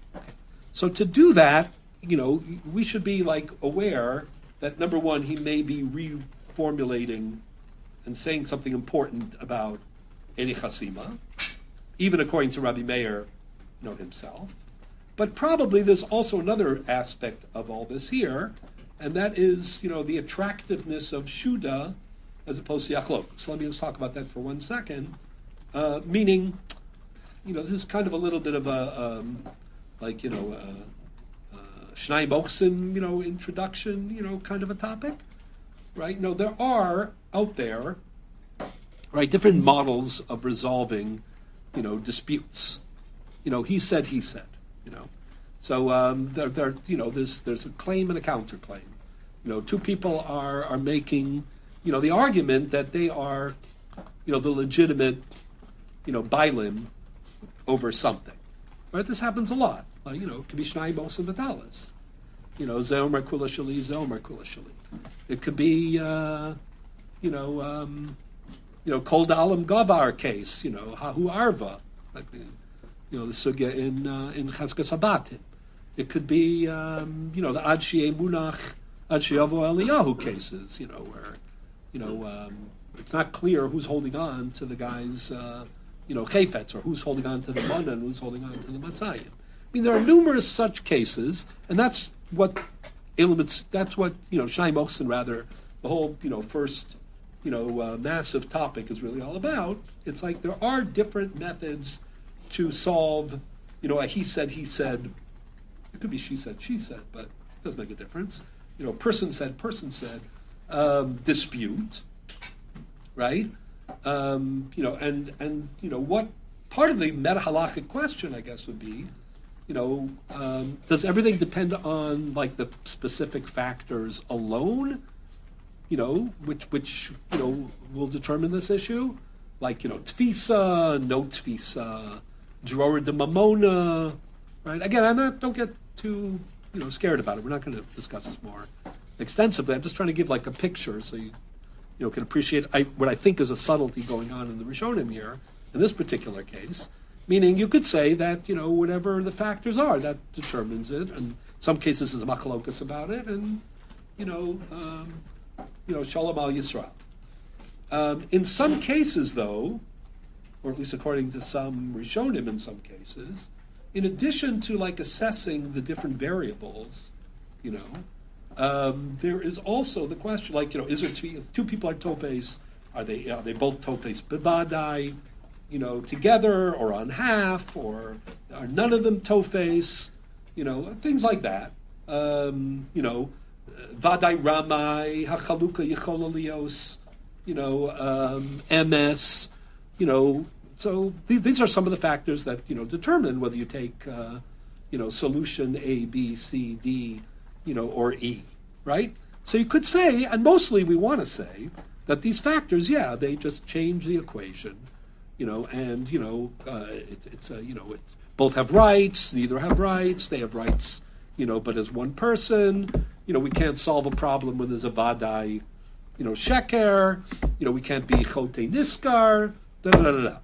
So to do that, you know, we should be like aware that number one, he may be reformulating and saying something important about Eri Chasima, even according to Rabbi Meir, you know, himself. But probably there's also another aspect of all this here, and that is, you know, the attractiveness of Shuda as opposed to Yachlok. So let me just talk about that for one second. Uh, meaning, you know, this is kind of a little bit of a, um, like, you know, uh, uh, Shnai Moksim, you know, introduction, you know, kind of a topic, right? You know, there are out there, right, different models of resolving, you know, disputes. You know, he said, he said, you know. So um, there, there, you know, there's there's a claim and a counterclaim. You know, two people are are making, you know, the argument that they are, you know, the legitimate, you know, bailim over something. Right? This happens a lot. Like, you know, it could be Shnai Mosa Vitalis. You know, Zeomer Kula Shali, Zeomer Kula Shali. It could be, uh, you know, um, you know, Kol Da'alam Gavar case. You know, Hahu Arva, like the, you know, the sugya in uh, in Chazkas Habatim. It could be, um, you know, the Ad Shi'e Munach, Ad She'yavo Eliyahu cases. You know, where, you know, um, it's not clear who's holding on to the guy's, uh, you know, chayfetz, or who's holding on to the mana and who's holding on to the masayim. I mean, there are numerous such cases, and that's what elements. That's what, you know, Shnai Moksim, rather, the whole, you know, first, you know, uh, massive topic is really all about. It's like there are different methods to solve, you know, a he said, he said. It could be she said, she said, but it doesn't make a difference. You know, person said, person said, um, dispute, right? Um, you know, and and you know what part of the meta halachic question, I guess, would be, you know, um, does everything depend on like the specific factors alone? You know, which which you know will determine this issue, like, you know, tfisa, no tfisa, drora de mamona, right? Again, I'm not. Don't get too, you know, scared about it. We're not going to discuss this more extensively. I'm just trying to give like a picture so you, you know, can appreciate I, what I think is a subtlety going on in the Rishonim here in this particular case. Meaning, you could say that, you know, whatever the factors are, that determines it. And in some cases, there's a machalokas about it, and you know, um, you know, shalom al Yisrael. Um, in some cases, though, or at least according to some Rishonim, in some cases, in addition to like assessing the different variables, you know, um, there is also the question, like, you know, is there two, two people are tofes? Are they are they both tofes bevadai, you know, together or on half, or are none of them tofes? You know, things like that. Um, you know, vadai ramai hachaluka yichola lios, you know, um, M S, you know. So th- these are some of the factors that, you know, determine whether you take, uh, you know, solution A, B, C, D, you know, or E, right? So you could say, and mostly we want to say, that these factors, yeah, they just change the equation, you know, and, you know, uh, it, it's, a, you know, it's, both have rights, neither have rights, they have rights, you know, but as one person, you know, we can't solve a problem when there's a vadai, you know, sheker, you know, we can't be chote niskar, da da da da.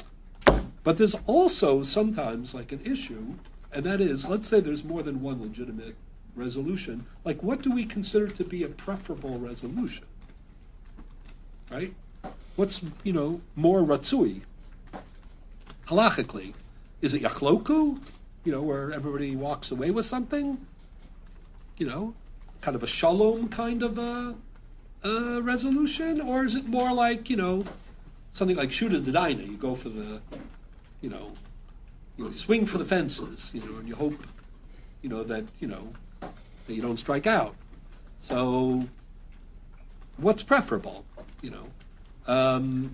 But there's also sometimes like an issue, and that is, let's say there's more than one legitimate resolution. Like, what do we consider to be a preferable resolution? Right? What's, you know, more ratzui? Halachically, is it yachloku? You know, where everybody walks away with something? You know, kind of a shalom kind of a, a resolution? Or is it more like, you know, something like Shuda D'Daina? You go for the, you know, you know, swing for the fences, you know, and you hope, you know, that, you know, that you don't strike out. So, what's preferable, you know? Um,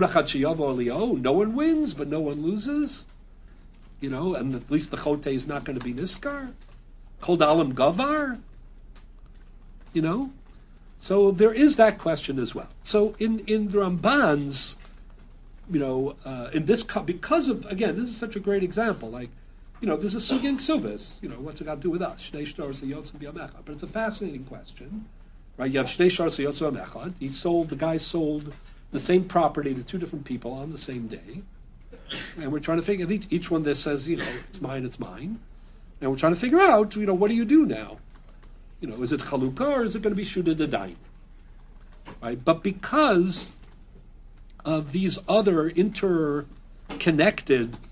no one wins, but no one loses, you know, and at least the chote is not going to be niskar. Kol Dalam Gavar? You know? So there is that question as well. So in, in the Ramban's, you know, uh, in this, because of, again, this is such a great example, like, you know, this is Sugin Ksubis, you know, what's it got to do with us? Shnei Shtaros Yotzim B'Yamecha. But it's a fascinating question, right? You have Shnei Shtaros Yotzim B'Yamecha. He sold, the guy sold the same property to two different people on the same day. And we're trying to figure, each, each one that says, you know, it's mine, it's mine. And we're trying to figure out, you know, what do you do now? You know, is it Chalukah or is it going to be Shuda D'Dain? Right? But because of these other interconnected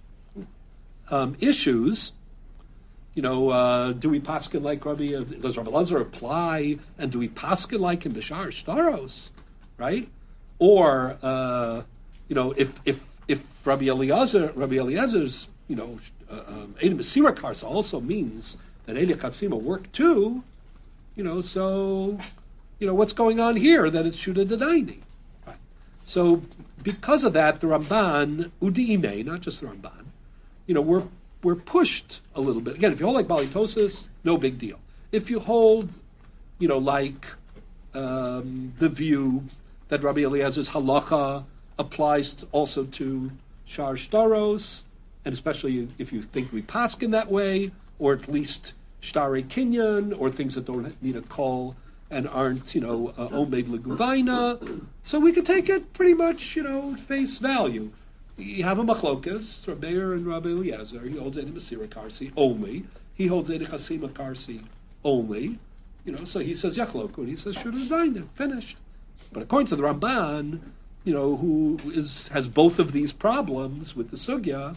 um, issues, you know, uh, do we paskin like Rabbi, uh, does Rabbi Elazar apply, and do we paskin like him B'Shar Shtaros, right? Or, uh, you know, if if if Rabbi Eliezer, Rabbi Eliezer's, you know, uh, um, Edim Mesira Karsa also means that Eli Chatzima work too, you know, so, you know, what's going on here that it's Shuda D'Daini? Right. So because of that, the Ramban, Udi Ime, not just the Ramban, you know, we're we're pushed a little bit. Again, if you hold like Balitosis, no big deal. If you hold, you know, like um, the view that Rabbi Eliezer's halacha applies to, also to Shar Shtaros, and especially if you think we paskin that way, or at least Shtare Kinyan, or things that don't need a call and aren't, you know, uh, Omed Leguvaina. So we could take it pretty much, you know, face value. You have a machlokas, Rabbi Meir and Rabbi Eliezer. He holds Edi Mesira Karsi only. He holds Edi Chasima Karsi only. You know, so he says Yachloku, and he says Shuda D'Dain, finished. But according to the Ramban, you know, who is has both of these problems with the sugya,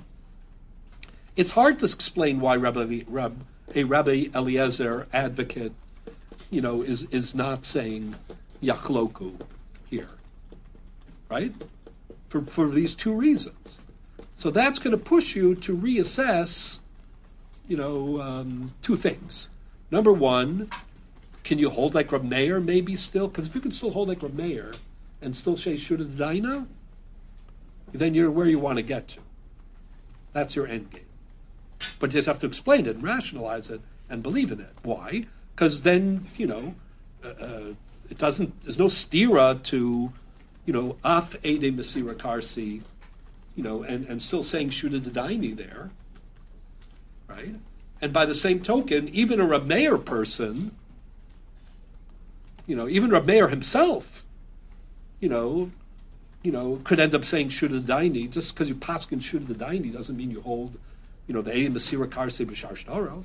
it's hard to explain why Rabbi, Rab, a Rabbi Eliezer advocate, you know, is is not saying Yachloku here, right? For for these two reasons. So that's going to push you to reassess, you know, um, two things. Number one, can you hold like Reb Meir maybe still? Because if you can still hold like Reb Meir and still say Shuda D'Daina, then you're where you want to get to. That's your end game. But you just have to explain it and rationalize it and believe in it. Why? Because then, you know, uh, uh, it doesn't, there's no stira to, you know, af Ede Mesira Karsi, you know, and, and still saying Shuda D'Daini there, right? And by the same token, even a Reb Meir person, you know, even Reb Meir himself, you know, you know, could end up saying Shuda D'Daini. Just because you paskin Shuda D'Daini doesn't mean you hold, you know, the Ede Mesira Karsi B'Shar Shtaros.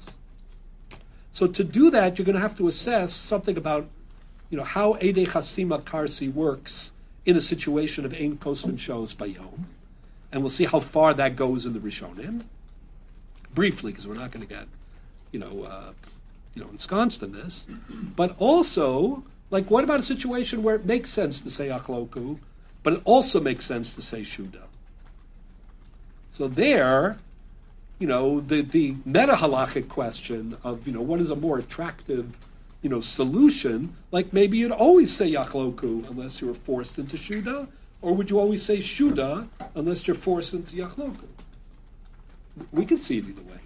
So to do that, you're going to have to assess something about, you know, how Ede Chasima Karsi works in a situation of Ein Kosvin Shos Bayom, and we'll see how far that goes in the Rishonim, briefly, because we're not going to get, you know, uh, you know, ensconced in this. But also, like, what about a situation where it makes sense to say Achloku, but it also makes sense to say Shuda? So there, you know, the the meta halachic question of, you know, what is a more attractive, you know, solution, like maybe you'd always say Yachloku unless you were forced into Shuda, or would you always say Shuda unless you're forced into Yachloku? We can see it either way.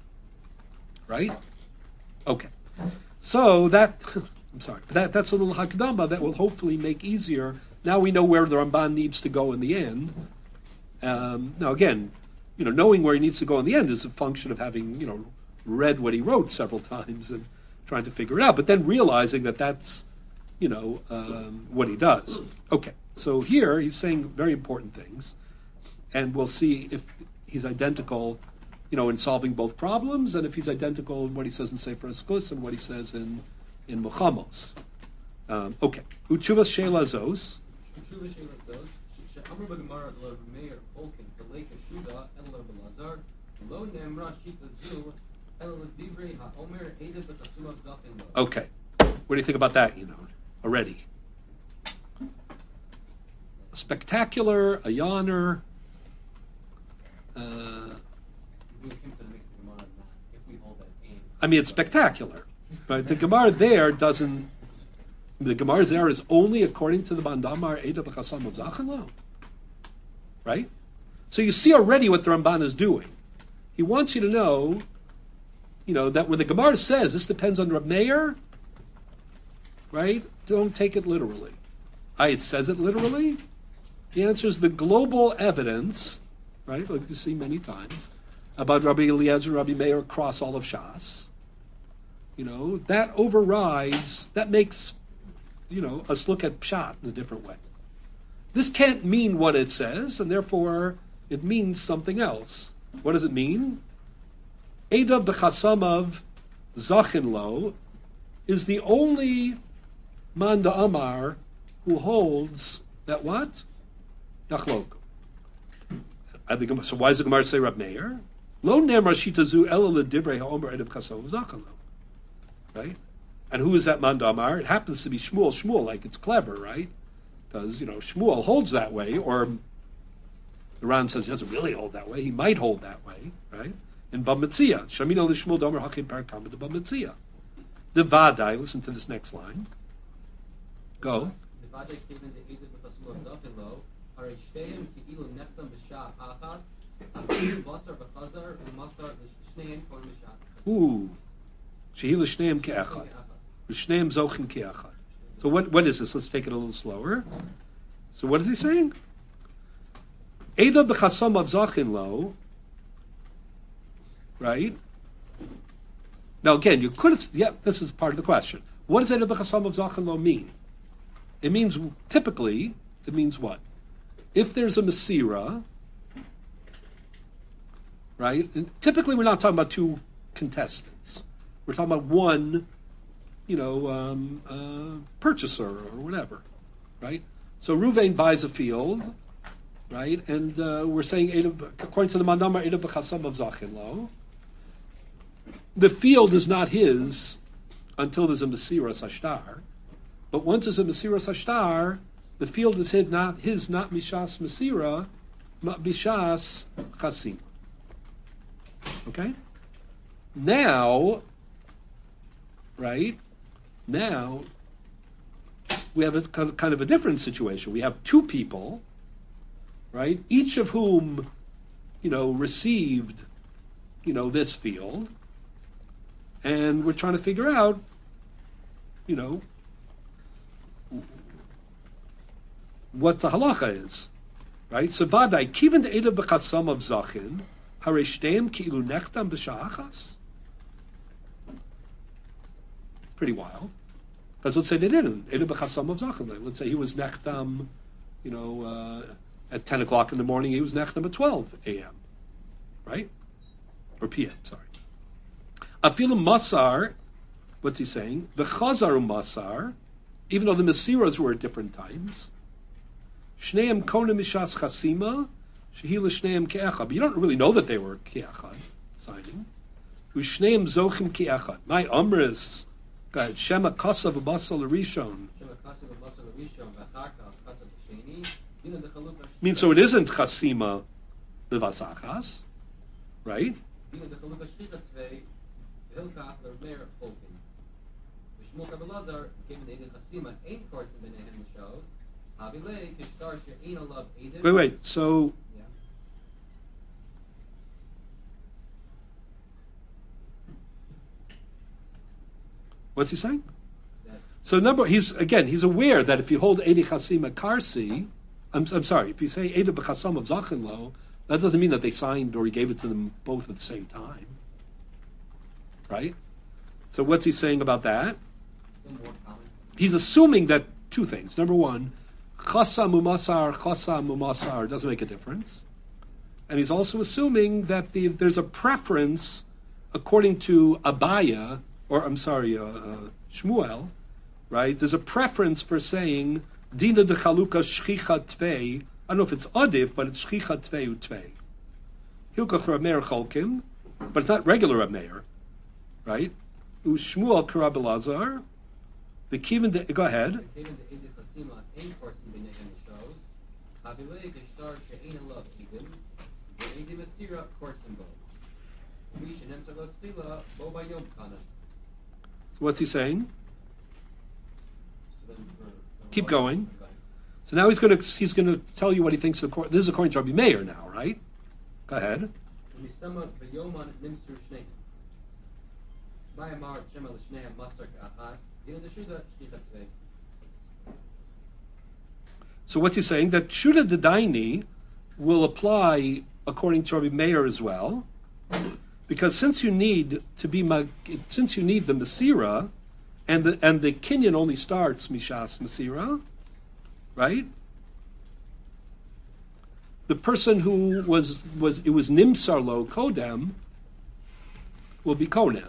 Right? Okay. So that, I'm sorry, that, that's a little hakdama that will hopefully make easier. Now we know where the Ramban needs to go in the end. Um, now again, you know, knowing where he needs to go in the end is a function of having, you know, read what he wrote several times and trying to figure it out, but then realizing that that's, you know, um, what he does. Okay, so here he's saying very important things, and we'll see if he's identical, you know, in solving both problems, and if he's identical in what he says in Sefer Eskus and what he says in in Muchamos. Um, okay, Utshuvas Sheila Zos. Utshuvas Sheila Zos. She'amar b'Gemara l'Reb Meir Olkin Kaleka Shuda El Reb Elazar Lo Nemra Shita Zu. Okay. What do you think about that, you know, already? A spectacular, a yawner. Uh, I mean, it's spectacular. But the Gemara there doesn't, the Gemara there is only according to the Bandamar Eda B'Chasam of Zachanlo. Right? So you see already what the Ramban is doing. He wants you to know, you know, that when the Gemara says this depends on Reb Meir, right? Don't take it literally. I, it says it literally. The answer is the global evidence, right? Like you see many times about Rabbi Eliezer, Rabbi Meir across all of Shas. You know, that overrides, that makes, you know, us look at Pshat in a different way. This can't mean what it says, and therefore it means something else. What does it mean? Eda b'chasamav zachin lo is the only man da'amar who holds that what? Yachlok. I think, so why does the Gemara say Rab Meir? Lo nemar shita zu ela l'divrei ha'omer eda b'chasamav zachin lo. Right? And who is that man da'amar? It happens to be Shmuel. Shmuel, like it's clever, right? Because, you know, Shmuel holds that way, or the Ram says he doesn't really hold that way. He might hold that way, right? In Bab Metzia. Shamino l'Shmuel domer hakim parak tamid the Bab Metzia. The Vadai, listen to this next line. Go. The Vadai came in the Edith with a small Zafin lo, Harei Shteim Ki'ilu Neftam B'Shah Achas, Afilu Basar B'Chazar, U'Masar L'Shneim Kol Mishat. Ooh. Shehi l'Shneim Ke'achad. L'Shneim Zochin Ke'achad. So what, what is this? Let's take it a little slower. So what is he saying? Eda b'chasam of zachin lo, right? Now again, you could have, yeah, this is part of the question. What does Eda b'chasam of zachin lo mean? It means, typically, it means what? If there's a Masira, right? And typically we're not talking about two contestants. We're talking about one, you know, um, uh, purchaser or whatever, right? So Ruvain buys a field, right? And uh, we're saying, according to the Mandamar, Eda b'chasam of zachin lo. The field is not his until there's a Mesiras Hashtar. But once there's a Mesiras Hashtar, the field is his, not his, not Mishas Mesira, but Mishas Chasim. Okay? Now, right? Now, we have a kind of a different situation. We have two people, right? Each of whom, you know, received, you know, this field, and we're trying to figure out, you know, what the halacha is, right? So, Badai, kiven de eda b'chasam of zachin, harei shteim ki'ilu nechtam b'sha'achas. Pretty wild. Because let's say they didn't. Eda b'chasam of zachin. Let's say he was nechtam, you know, uh, at ten o'clock in the morning. He was nechtam at twelve a.m. Right? Or p m. Sorry. Afilu masar. What's he saying? V'chazaru masar. Even though the mesiras were at different times. Shneim kona mishas chasima. Shehi l'shneim ke'echad. But you don't really know that they were ke'echad signing. U'shneim zochim ke'echad. My amris. Go ahead. Shema kasav v'basal l'rishon. Shema kasav v'basal l'rishon. V'acharka kasav l'sheni. Dina d'chalukah. Means so it isn't chasima b'vasachas, right? Dina d'chalukah shchita tzvei. V'hilkach l'rmeir cholkin. V'shmuel Kabbalazar came in the Edith Chasima. Ain't course in b'nehem l'shavos. Avilei kishtar she'ein alav Edith. Wait, wait. So. Yeah. What's he saying? So number, he's again, he's aware that if you hold Edi Chasima Karsi, I'm, I'm sorry, if you say Edi B'Chasam of Zachin Lo, that doesn't mean that they signed or he gave it to them both at the same time, right? So what's he saying about that? He's assuming that two things. Number one, Chasa Mumasar, Chasa Mumasar doesn't make a difference, and he's also assuming that the, there's a preference according to Abaya. Or I'm sorry, uh, uh, Shmuel, right? There's a preference for saying Dina de Chaluka Shchicha Tvei. I don't know if it's Adif, but it's Shchicha Tvei U Tvei. Hilkach Rab Meir Cholkim, but it's not regular Rab Meir, right? U Shmuel Karab Elazar. The Kivin. De, go ahead. The Kivin de Edith Chasima ain't course in b'nehem shows. Avilei kishtar she'ein alav Edith. The Edith Masira course in both. We should enter the tefillah bo bayom kana. What's he saying? Keep going. So now he's going to he's going to tell you what he thinks. Of course, this is according to Rabbi Meir now, right? Go ahead. Rabbi Amar Shema L'Shneim Masar Ka'achas. Dina Deshuda Shticha Tzvei. So what's he saying? That Shuda Dedaini will apply according to Rabbi Meir as well, because since you need to be since you need the Masira, and the and the Kinyan only starts Mishas Masira, right? The person who was was it was Nimsar Lo Kodem will be Konan.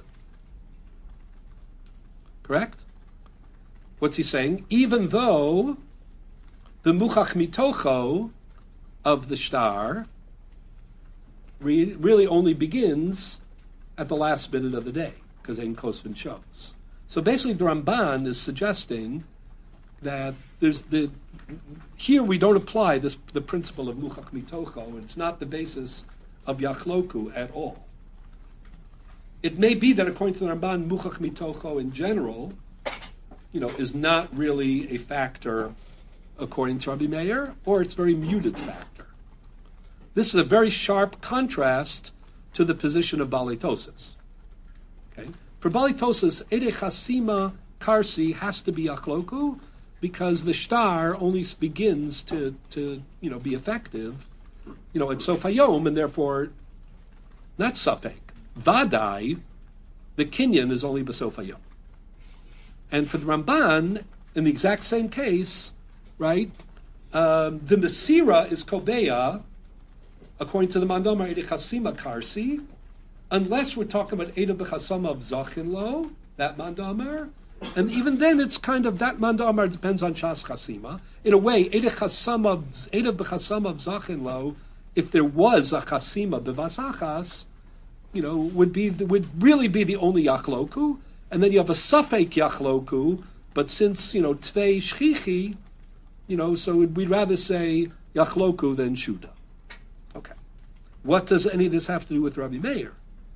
Correct? What's he saying? Even though the Muchach Mitocho of the Shtar re- really only begins at the last minute of the day, because Ein Kosvin shows. So basically the Ramban is suggesting that there's the here we don't apply this the principle of Muchach Mitocho, and it's not the basis of Yachloku at all. It may be that according to the Ramban, Muchach Mitocho in general, you know, is not really a factor according to Rabbi Meir, or it's a very muted factor. This is a very sharp contrast to the position of Balei Tosas. Okay? For Balei Tosas, Ede Chasima Karsi has to be Achloku, because the shtar only begins to, to you know, be effective, you know, at Sofayom, and therefore not Safek. Vadai, the Kinyan is only B'Sofayom. And for the Ramban, in the exact same case, right, um, the Mesira is Kobeya, according to the Mandomar Ede Chasima Karsi, unless we're talking about Ede B'Chasama of Zachinlo, that Mandomar, and even then it's kind of, that Mandomar depends on Shas Chasima. In a way, Ede Chasama, Ede B'Chasama of Zachinlo, if there was a Chasima B'Vasachas, you know, would be would really be the only Yachloku, and then you have a Safek Yachloku, but since, you know, Tvei Shchichi, you know, so we'd rather say Yachloku than Shuda. Okay. What does any of this have to do with Rabbi Meir?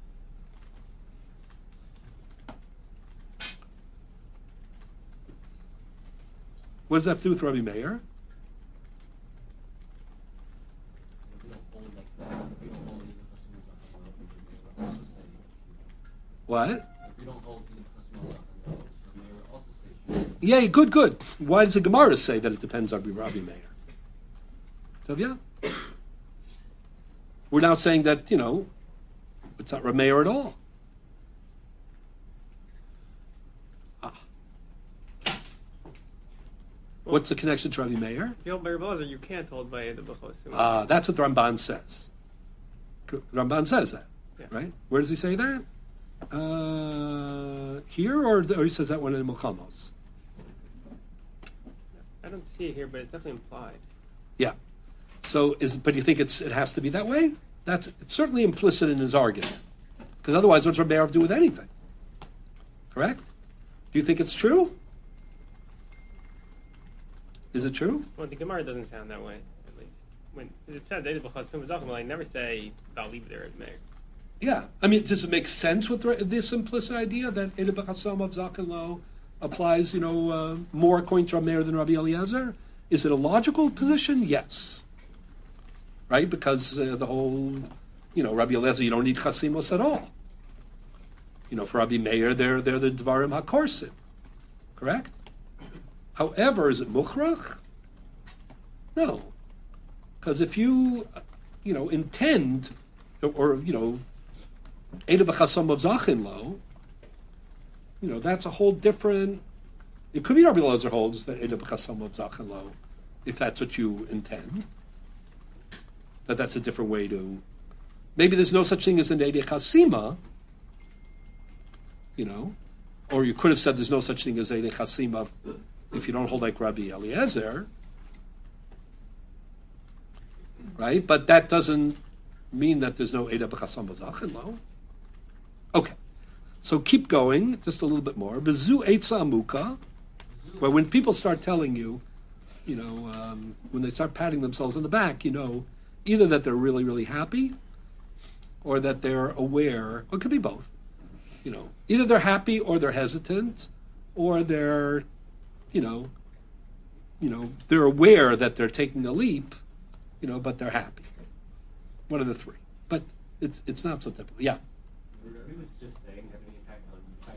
What does that have to do with Rabbi Meir? What? Yeah, good, good. Why does the Gemara say that it depends on Rabbi Meir? Tavia? We're now saying that, you know, it's not Rabbi Meir at all. Ah. What's the connection to Rabbi Meir? You hold by Rabbi Elazar, you can't hold by the B'chos. Ah, that's what the Ramban says. The Ramban says that, yeah. Right? Where does he say that? Uh, here, or, or he says that one in Mukhamos? I don't see it here, but it's definitely implied. Yeah. So, is but you think it's it has to be that way? That's it's certainly implicit in his argument, because otherwise, what's Rabbi Meir have to do with anything? Correct? Do you think it's true? Is it true? Well, the Gemara doesn't sound that way, at least. When it says Eid B'Chasum Zachim, I never say I'll leave there at Meir. Yeah, I mean, does it make sense with this implicit idea that Eid B'Chasam of Zachin applies, you know, uh, more according to Rabbi Meir than Rabbi Eliezer? Is it a logical position? Yes. Right? Because uh, the whole, you know, Rabbi Eliezer, you don't need Chasimos at all. You know, for Rabbi Meir, they're, they're the Dvarim HaKorsim. Correct? However, is it Mukhrach? No. Because if you, you know, intend, or, you know, Eid B'Chasam of Zachin, you know, that's a whole different. It could be Rabbi Elazar holds that Eid B'Chasam of Zachin, if that's what you intend. That that's a different way to. Maybe there's no such thing as an Eid Chasima, you know, or you could have said there's no such thing as Eid Chasima if you don't hold like Rabbi Eliezer, right? But that doesn't mean that there's no Eid B'Chasam of Zachin. Okay, so keep going just a little bit more. Bezu Eitza Amuka, where when people start telling you, you know, um, when they start patting themselves on the back, you know, either that they're really, really happy, or that they're aware, or it could be both. You know, either they're happy or they're hesitant, or they're, you know, you know, they're aware that they're taking a leap, you know, but they're happy. One of the three, but it's it's not so typical. Yeah. Rabbi was just saying have any impact on Mikai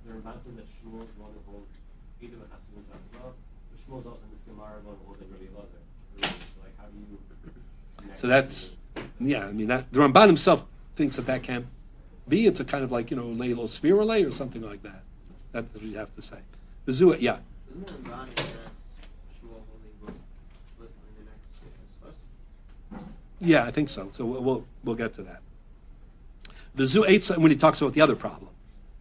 the Ramban says that Shmuel's one who holds either the Chassidus Zakazah, but Shmuel's also in this Gemara one who holds like Rabbi Elazar. So like, how do you connect So that's, yeah, I mean, that, the Ramban himself thinks that that can't be. It's a kind of like, you know, Leilo Spherule or something like that. That's what you have to say. The Zua, yeah. Doesn't the Ramban address Shmuel holding both explicitly in the next supposed? Yeah, I think so. So we'll we'll, we'll get to that. The Zu Eitzah, when he talks about the other problem,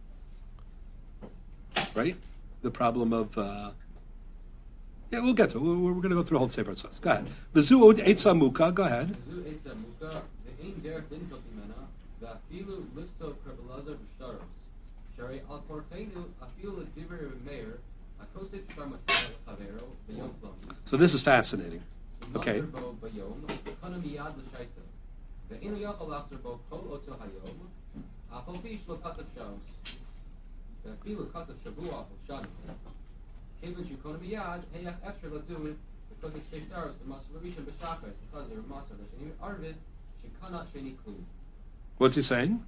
right? The problem of, uh, yeah, we'll get to it. We're, we're going to go through the whole Sefer Tzos. Go ahead. The Zu Eitzah Muka, go ahead. Zu Eitzah Muka, the Ein Derech Din Tokimena, Va'afilu Lifso Krebelazar B'shtaros, Shari Al Korfeinu, Afilu Diver Meir, Akosip Shkarmatana Chavero, B'yom Plum. So this is fascinating. Okay. Bo B'yom, Kana Miyad L'Shaita. Ve'inu Yachal Achzer Bo Kol Oto Hayom, Achol Pish Lo Kasav Shaos. Ve'afilu Kasav Shavua Shanu. Kevin Shukona Miyad, Heyach Efsher Ladun, because of Shei Shtaros, the Masar Rishon B'Shachar, because they're Masar L'Shanim Arvis, Shekana Sheni Klum. What's he saying?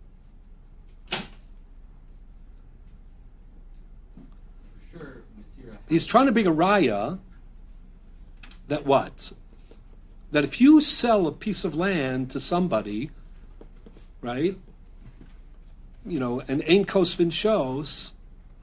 For sure, Masira. He's trying to bring a raya that what? That if you sell a piece of land to somebody, right? You know, and Ein Kosvin shows.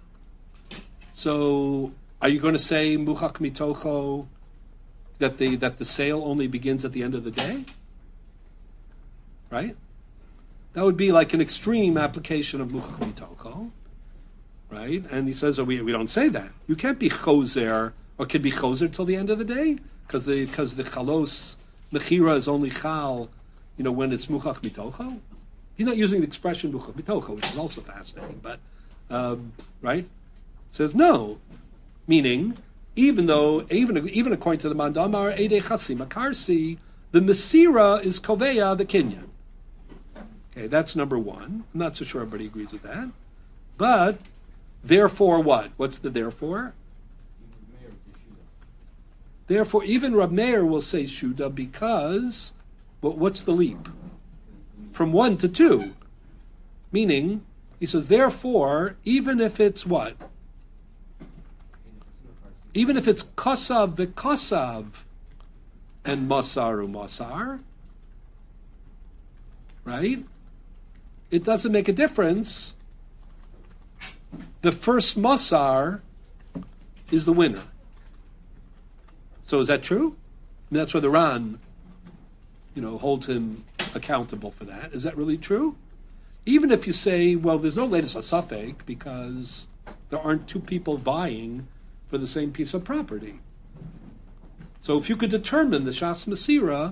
So, are you going to say Muchak Mitocho that the that the sale only begins at the end of the day? Right? That would be like an extreme application of Muchak Mitocho, right? And he says, oh, we we don't say that. You can't be choser or can be choser till the end of the day because the because the chalos mechira is only chal, you know, when it's Muchak Mitocho. He's not using the expression Muchak Mitocho, which is also fascinating, but um, right. Says no, meaning even though even even according to the Mandamar Ede Chasim Akarsi, the Mesira is Koveya the Kinyan. Okay, that's number one. I'm not so sure everybody agrees with that. But therefore, what? What's the therefore? Therefore, even Rab Meir will say Shuda because, well, what's the leap? From one to two, meaning he says therefore, even if it's what? Even if it's kosav v'kosav and masaru masar, right? It doesn't make a difference. The first masar is the winner. So is that true? I mean, that's why the Ran, you know, holds him accountable for that. Is that really true? Even if you say, well, there's no latest asafek because there aren't two people vying for the same piece of property. So if you could determine the Shas Masira,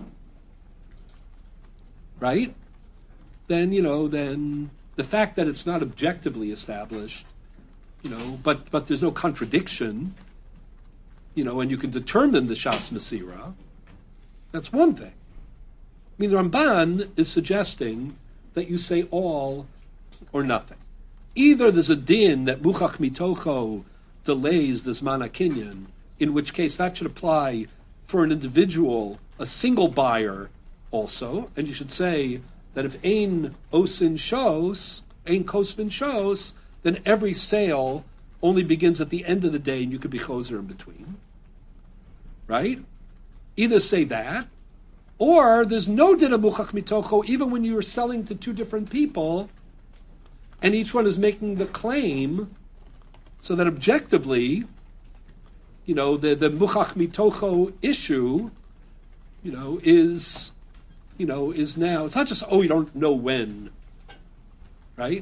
right, then, you know, then the fact that it's not objectively established, you know, but, but there's no contradiction, you know, and you can determine the Shas Masira, that's one thing. I mean, the Ramban is suggesting that you say all or nothing. Either there's a din that Muchach Mitocho delays this Mana Kinyan, in which case that should apply for an individual, a single buyer also, and you should say that if Ein Osin shows, Ein Kosvin shows, then every sale only begins at the end of the day and you could be choser in between. Right? Either say that, or there's no din of Muchach Mitocho even when you're selling to two different people and each one is making the claim so that objectively, you know, the, the Muchach Mitocho issue, you know, is, you know, is now, it's not just, oh, you don't know when, right?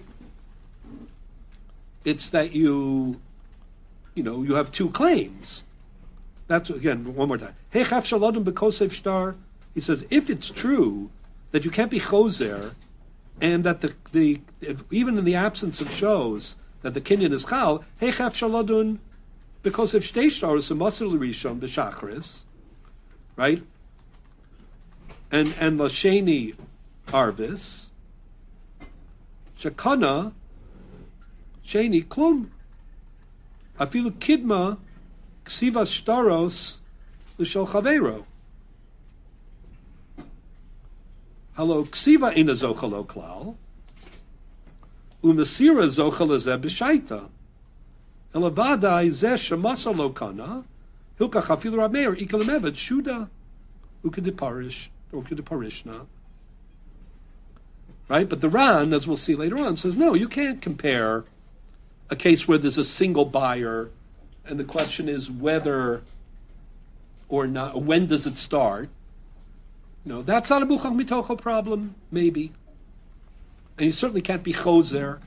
It's that you, you know, you have two claims. That's, again, one more time. He says, if it's true that you can't be choser, and that the, the even in the absence of shows, that the Kinyan is chal, heichaf shalodun, because if shtei shtaros a masar l'rishon b'shachris, right, and and l'sheni arvis, shakana sheni klum, afilu kidma ksivas shtaros l'shol chaveiro. Halo ksiva ina zochalo klal. U'Mesira zocha lezeh b'shaita. Elavada izeh shemasa lo kana. Hilka chafilu Rab Meir ikal meved shuda. Ukadiparish or Ukadeparishna. Right? But the Ran, as we'll see later on, says, no, you can't compare a case where there's a single buyer, and the question is whether or not, when does it start? You know, that's not a Buchach Mitocho problem, maybe. And you certainly can't be Choser.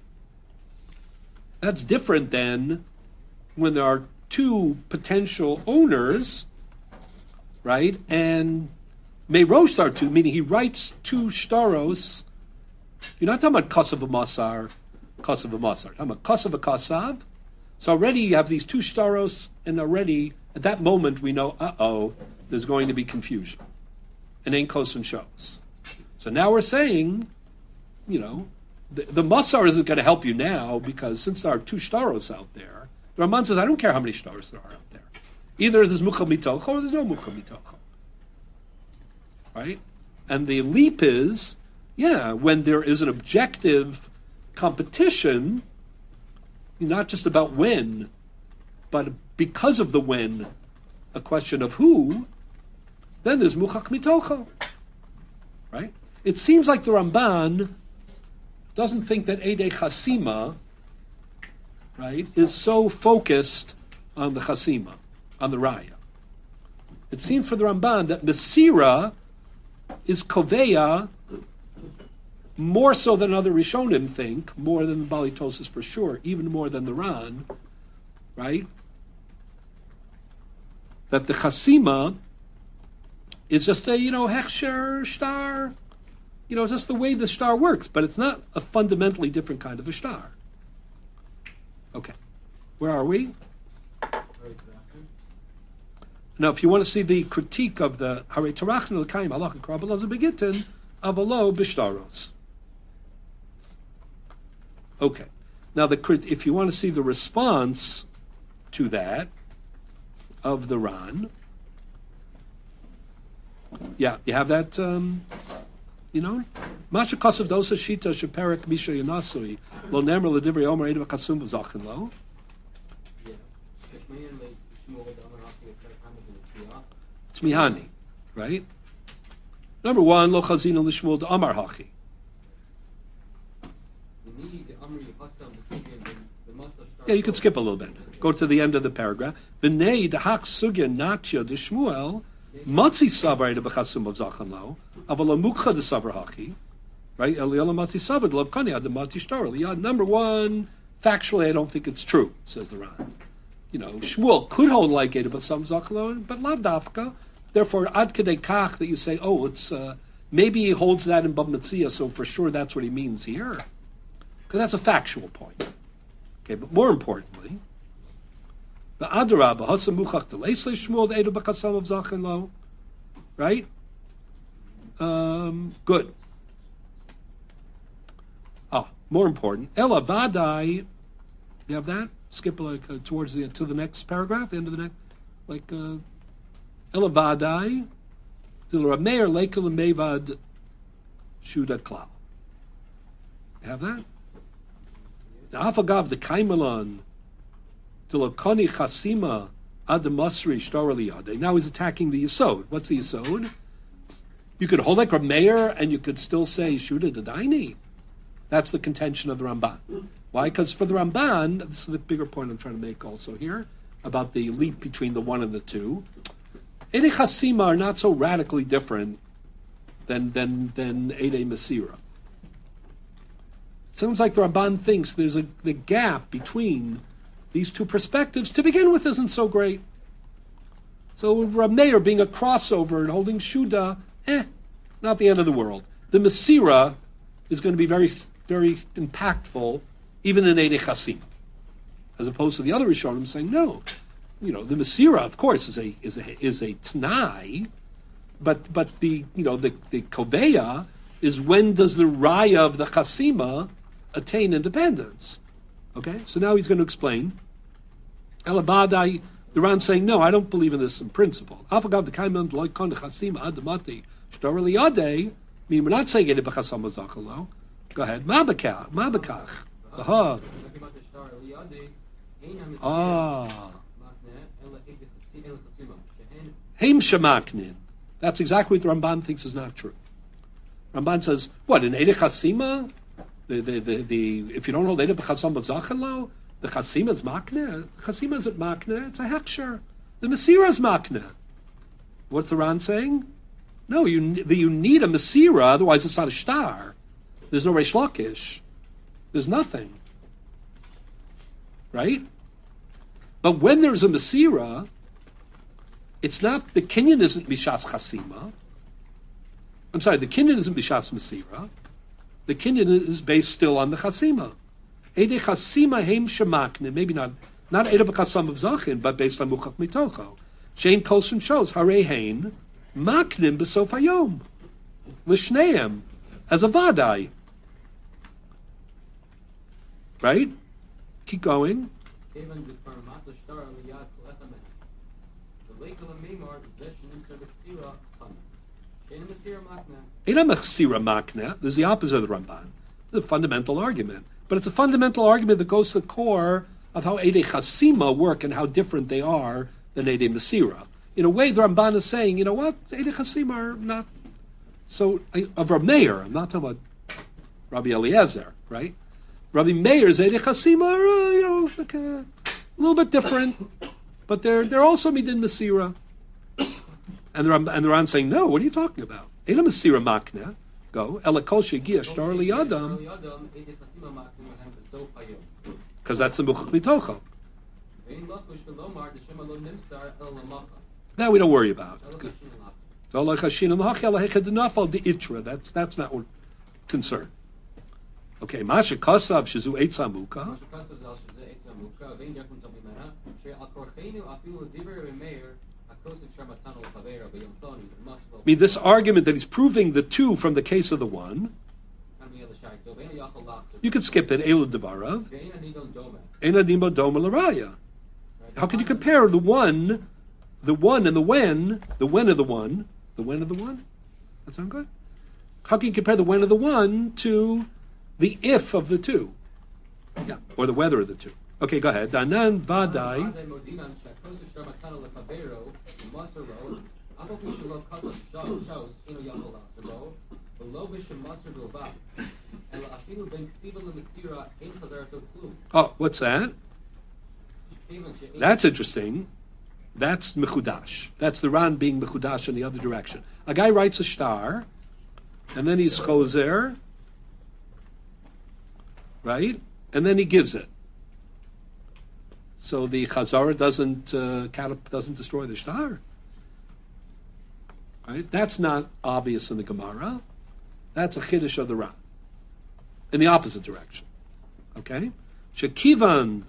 That's different than when there are two potential owners, right? And Meirosh are two, meaning he writes two shtaros. You're not talking about kasav masar, kasav masar. You're talking about kasav kasav. So already you have these two shtaros, and already at that moment we know, uh-oh, there's going to be confusion. And ain't kosin shows. So now we're saying, you know, the, the masar isn't going to help you now because since there are two shtaros out there, the Ramban says, I don't care how many shtaros there are out there. Either there's mucha mitocho or there's no mucha mitocho. Right? And the leap is, yeah, when there is an objective competition, not just about when, but because of the when, a question of who, then there's muchach mitocho. Right? It seems like the Ramban doesn't think that Eidei Chasima, right, is so focused on the Chasima, on the Raya. It seems for the Ramban that Mesira is Koveya more so than other Rishonim think, more than the Bali Tosas for sure, even more than the Ran, right? That the Chasima is just a, you know, Hechsher Shtar, you know, just the way the Shtar works, but it's not a fundamentally different kind of a Shtar. Okay, where are we? Now, if you want to see the critique of the Harei Tarachnu L'Kayim Halach and Krabel as a Begitin, Avalo Bishtaros. Okay, now the if you want to see the response to that of the Ran, yeah, you have that. Um, you know, Masha Kasav Dosa Shita Sheperek Misha Yanasui Lo Nemer L'Divrei Omer Eidav Kasum B'Zachin Lo. Tzmihani, right? Number one, Lo Chazina L'Shmuel D'Amar Hachi. Yeah, you can skip a little bit. Go to the end of the paragraph. V'nei D'Hak Sugya Natya D'Shmuel Matzi Savar Eidav Kasum B'Zachin Lo Aval Amukcha D'Savar Hachi. Right? Eliyahu Matzi Savar Lo Kani Ad Matzi Shtar. Number one, factually, I don't think it's true, says the Ran. You know, Shmuel could hold like Eidav Kasum B'Zachin Lo, but lav dafka. Therefore, ad kedei kach that you say, oh, it's uh, maybe he holds that in Bab Metzia, so for sure that's what he means here, because that's a factual point. Okay, but more importantly, the adarabah hasam muchach deleisle Shmuel the Eidav Kasum B'Zachin Lo, right? Um, good. Ah, more important, Ela vadai. You have that? Skip like uh, towards the to the next paragraph, the end of the next, like. Uh, Elavadai, till Rameir Lekel Mevad Shuda Klal. You have that? The Afagav the Kaimalan, till Okoni Chasima Ad Masri Shtarali Ade. Now he's attacking the Yisod. What's the Yisod? You could hold like Rameir and you could still say Shuda Dadaini. That's the contention of the Ramban. Why? Because for the Ramban, this is the bigger point I'm trying to make also here about the leap between the one and the two. Eidei Chasima are not so radically different than than than Eidei Mesira. It sounds like the Ramban thinks there's a the gap between these two perspectives to begin with isn't so great. So Rab Meir being a crossover and holding Shuda, eh, not the end of the world. The Mesira is going to be very very impactful, even in Eidei Chasima, as opposed to the other Rishonim saying no. You know, the Mesira, of course, is a is a is a Tanai, but but the you know the the Koveya is when does the Raya of the Chasima attain independence? Okay, so now he's going to explain. Elabadai, the Ran saying no, I don't believe in this in principle. Afagav the Kaiman Loikon the Chasima Adamati Shtorali Ade. I mean, we're not saying it b'chasam mazachalo. Go ahead. Mabakach. Mabakach. Aha. Ah. Heim shemaknin. That's exactly what the Ramban thinks is not true. Ramban says, what, in Eidei Chasima? The, the, the, the, if you don't hold Eidei B'chasam B'zachanlo, the Chasima is makne. Chasima isn't makne, it's a heksher. The Masira is makne. What's the Ran saying? No, you, you need a Masira, otherwise it's not a star. There's no Reish Lakish. There's nothing. Right? But when there's a Masira, it's not, the Kinyan isn't Mishas Chasima. I'm sorry, the Kinyan isn't Bishas Masira. The Kinyan is based still on the Chasima. Eidei Chasima Heim Shemakne, maybe not, not Eidei B'chasam of Zachin, but based on Muchach Mitocho. Shein Kolson shows, Harei Hein, Maknim B'sof Hayom. L'shneim, as a Vadai. Right? Keep going. There's the opposite of the Ramban. The fundamental argument. But it's a fundamental argument that goes to the core of how Eidei Chasima work and how different they are than Eidei Masira. In a way, the Ramban is saying, you know what, Eidei Chasima are not so, of Rabbi Meir, I'm not talking about Rabbi Eliezer, right? Rabbi Meir's Eidei Chasima are, uh, you know, like a, a little bit different, but they're they're also Midin Masira. And the Ram, and the Ram saying, no, what are you talking about? Eina Masira Makna, go, Elakol Shegia Shtar Liyadam, because that's the Muchach Mitocho. Now we don't worry about it. That's that's not what concern. Okay, Masha Kasav Shizu Eitz Amuka. I mean, this argument that he's proving the two from the case of the one, you could skip it. Elu Devarav. Eina Dimo Doma L'Raya. How can you compare the one, the one and the when, the when of the one, the when of the one? That sound good? How can you compare the when of the one to the if of the two? Yeah, or the whether of the two. Okay, go ahead. Danan Vadai. Oh, what's that? That's interesting. That's Mechudash. That's the Ran being Mechudash in the other direction. A guy writes a star, and then he's Choser, right? And then he gives it. So the Chazara doesn't uh, doesn't destroy the star. Right? That's not obvious in the Gemara. That's a Chiddush of the Ran. In the opposite direction. Okay? Shekivan.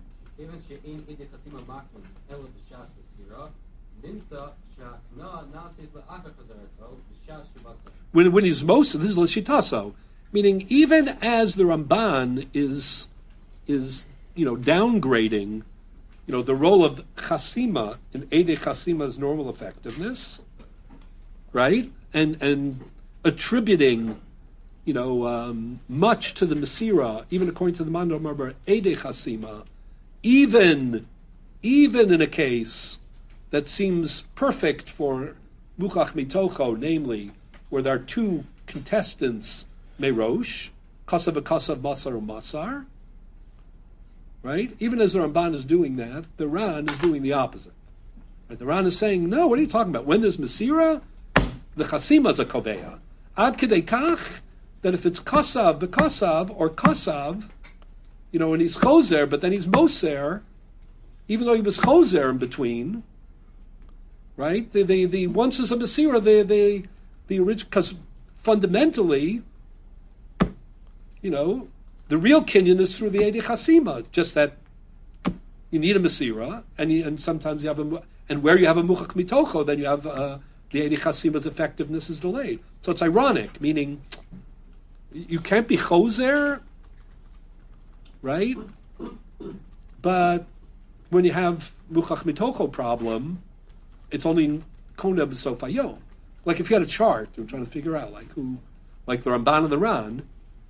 When, when he's most, this is L'shitaso, meaning even as the Ramban is, is you know, downgrading, you know, the role of Chasima in Eidei Chasima's normal effectiveness, right, and and attributing, you know, um, much to the Masira, even according to the Mando Marbar Eidei Chasima, even even in a case that seems perfect for Muchach Mitocho, namely where there are two contestants, Merosh, Kasav Kasav Masar Masar, right? Even as the Ramban is doing that, the Ran is doing the opposite. Right? The Ran is saying, no, what are you talking about? When there's Masira, the Chasima is a Kobeya. Ad Kedei Kach, that if it's Kasav, B'Kasav, or Kasav, you know, and he's Choser, but then he's Moser, even though he was Choser in between, right? The the, the once is a Masira, the the the original, because fundamentally, you know, the real Kinyan is through the Eidei Chasima, just that you need a Masira, and you, and sometimes you have a, and where you have a Muchach Mitocho, then you have uh, the Eidei Chasima's effectiveness is delayed. So it's ironic, meaning you can't be Choser, right? But when you have Muchach Mitocho problem, it's only Kona B'Sof Hayom. Like if you had a chart, I'm trying to figure out like who, like the Ramban and the Ran,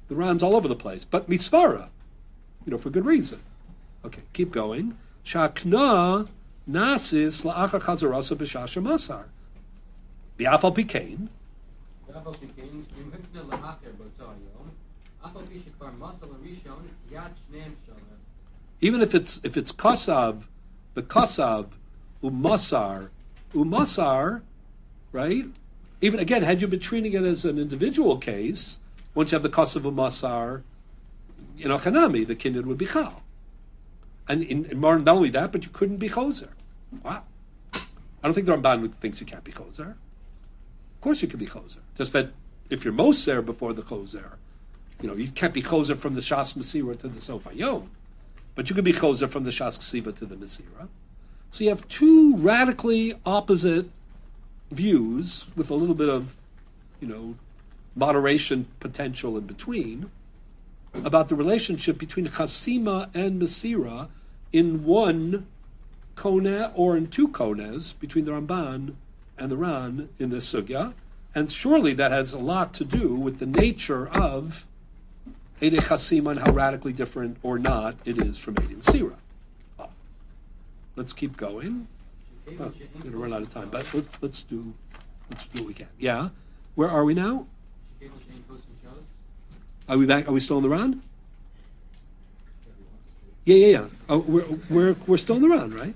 The Ran's all over the place, but Misvara, you know, for good reason. Okay, keep going. Shakna nasis la'achar chazarasa b'shasha masar. The afal pikein. ואף על פי כן, אם הקנה לאחר באותו היום, אף על פי שכבר מסר לראשון, יד שניהם שווה. Even if it's if it's kasav, the kasav umasar, umasar, right? Even again, had you been treating it as an individual case, once you have the kasav umasar, you know, chanami, the kinyan would be chal. And in, in not only that, but you couldn't be choser. Wow. I don't think the Ramban thinks you can't be choser. Of course you can be choser. Just that if you're moser before the choser, you know, you can't be choser from the Shas Mesira to the Sofayom. But you can be choser from the Shas Ksiva to the Mesira. So you have two radically opposite views with a little bit of, you know, moderation potential in between about the relationship between Chasima and Mesira in one kone or in two kones between the Ramban and the Ran in this sugya. And surely that has a lot to do with the nature of Eidei Chasima and how radically different or not it is from Eidei Mesira. Oh. Let's keep going. Oh, I'm going to run out of time, but let's, let's do let's do what we can. Yeah, where are we now? Are we back? Are we still in the Ran? Yeah, yeah, yeah. Oh, we're we're we're still in the Ran, right?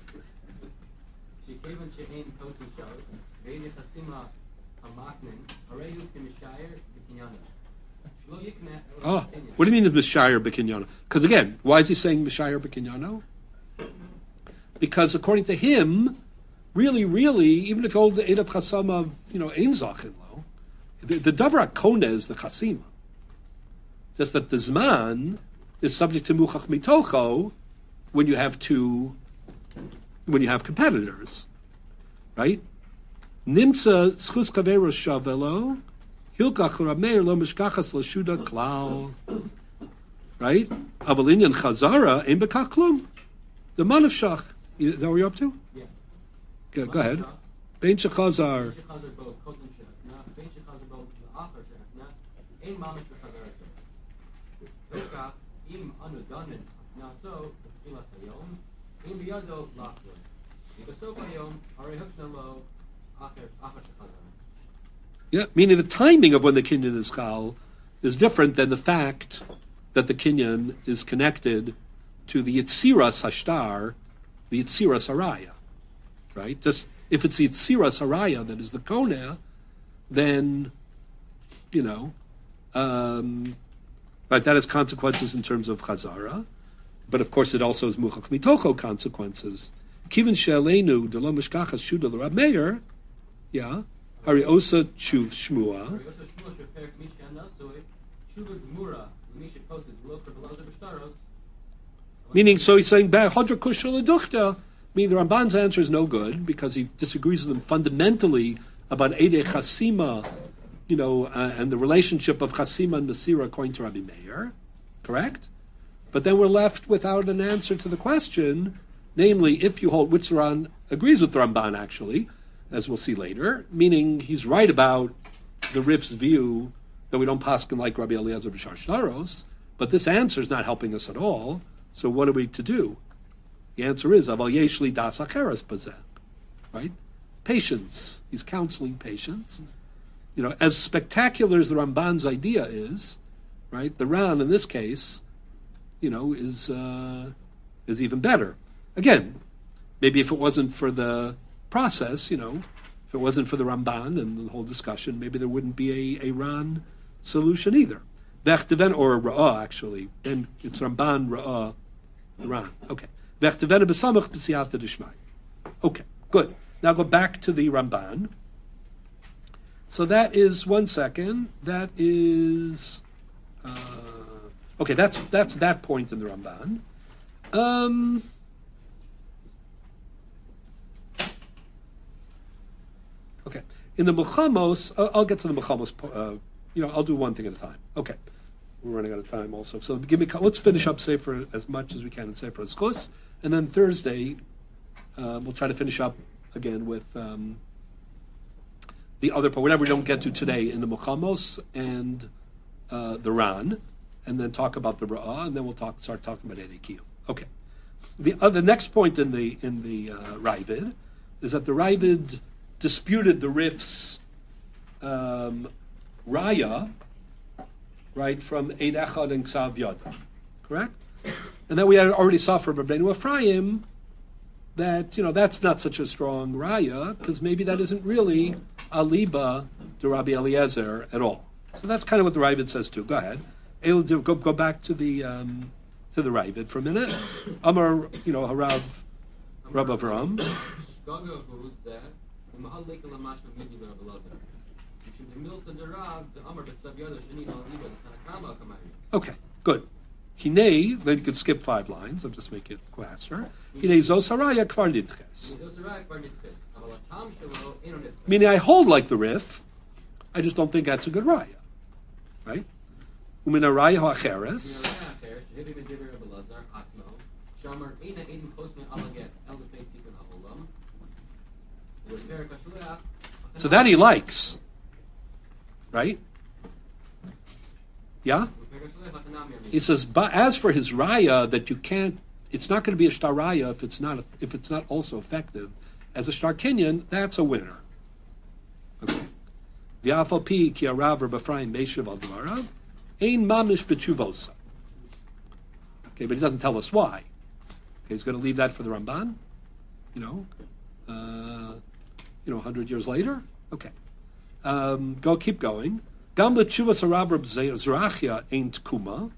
Oh, what do you mean the Mishayir B'Kinyano? Because again, why is he saying Mishayir B'Kinyano? Because according to him, really, really, even if you hold the Edav Chasama, you know, Ein Zachin Lo, the, the Davar HaKoneh is the Chasima. Just that the Zman is subject to Muchach Mitocho when you have two, when you have competitors, right? Nimtza Schus Kaveros Shavelo, Hilkach Rameir Lo Mishkachas Lashuda Klal, right? Avalinyan Chazara Ein Bekach Klum. The Man of Shach. Is that what you're up to? Yeah. Go, go ahead. Bein Shechazar. Yeah, meaning the timing of when the kinyan is chal is different than the fact that the kinyan is connected to the Yitziras Hashtar, the Yitziras Haraya, right? Just if it's the Yitziras Haraya that is the Koneh, then, you know, um, right, that has consequences in terms of Chazara, but of course it also has Muchach Mitocho consequences. Kivin She'aleinu Delo Mishkachas Shuda L'Rab Meir, yeah, Hari Osa Chuv Shmua. Meaning, so he's saying, Hodra Kushal Educhta, meaning the Ramban's answer is no good because he disagrees with them fundamentally about Eidei Chasima, you know, uh, and the relationship of Chasima and Mesira according to Rabbi Meir, correct? But then we're left without an answer to the question, namely, if you hold, which Ran agrees with the Ramban actually, as we'll see later, meaning he's right about the Rif's view that we don't paskin like Rabbi Eliezer B'Shar Shtaros, but this answer is not helping us at all. So what are we to do? The answer is Aval Yeshli Das Acheres Bazeh, right? Patience. He's counseling patience. You know, as spectacular as the Ramban's idea is, right? The Ran in this case, you know, is uh, is even better. Again, maybe if it wasn't for the process, you know, if it wasn't for the Ramban and the whole discussion, maybe there wouldn't be a, a Ran solution either. Vechteven or a Ra'ah, actually. Then it's Ramban, Ra'ah, Ran. Okay. Vechteven b'samach b'siyata d'shmai. Okay, good. Now go back to the Ramban. So that is, one second, that is, uh, okay, that's that's that point in the Ramban. Um, okay, in the Mechamos, I'll, I'll get to the Mechamos, uh, you know, I'll do one thing at a time. Okay, we're running out of time also. So give me, let's finish up Sefer as much as we can in Sefer Eskos, and then Thursday, uh, we'll try to finish up again with um, the other part, whatever we don't get to today in the Mechamos and uh, the Ran. and then talk about the Ra'ah, and then we'll talk start talking about Edei Kiyum. Okay. The uh, the next point in the in the uh, Ravid is that the Ravid disputed the Rif's um, Raya, right, from Eid Echad and Ksav Yada, correct? And then we had already saw from Rabbeinu Ephraim that, you know, that's not such a strong Raya, because maybe that isn't really Aliba to Rabbi Eliezer at all. So that's kind of what the Ravid says too. Go ahead. Go, go back to the um, to the Ravid for a minute. Amar, you know, Harav, Rab Avram. Okay, good. Hine, then you could skip five lines. I'll just make it faster. Hine zosaraya kvar nidches. Meaning I hold like the Rif, I just don't think that's a good raya. Right? Umin araya ha'acheres. So that he likes. Right? Yeah? He says, but as for his raya, that you can't, it's not going to be a shtar raya if it's not if it's not also effective as a shtar kinyan. That's a winner. Okay. V'afal pi ki arav Reb Ephraim meishav al dvarav ein mamish b'tshuvosa. Okay, but he doesn't tell us why. Okay, he's going to leave that for the Ramban. You know, uh, you know, a hundred years later. Okay, um, go keep going. Gam l'tshuvas harav Reb Zerachia ain't kuma.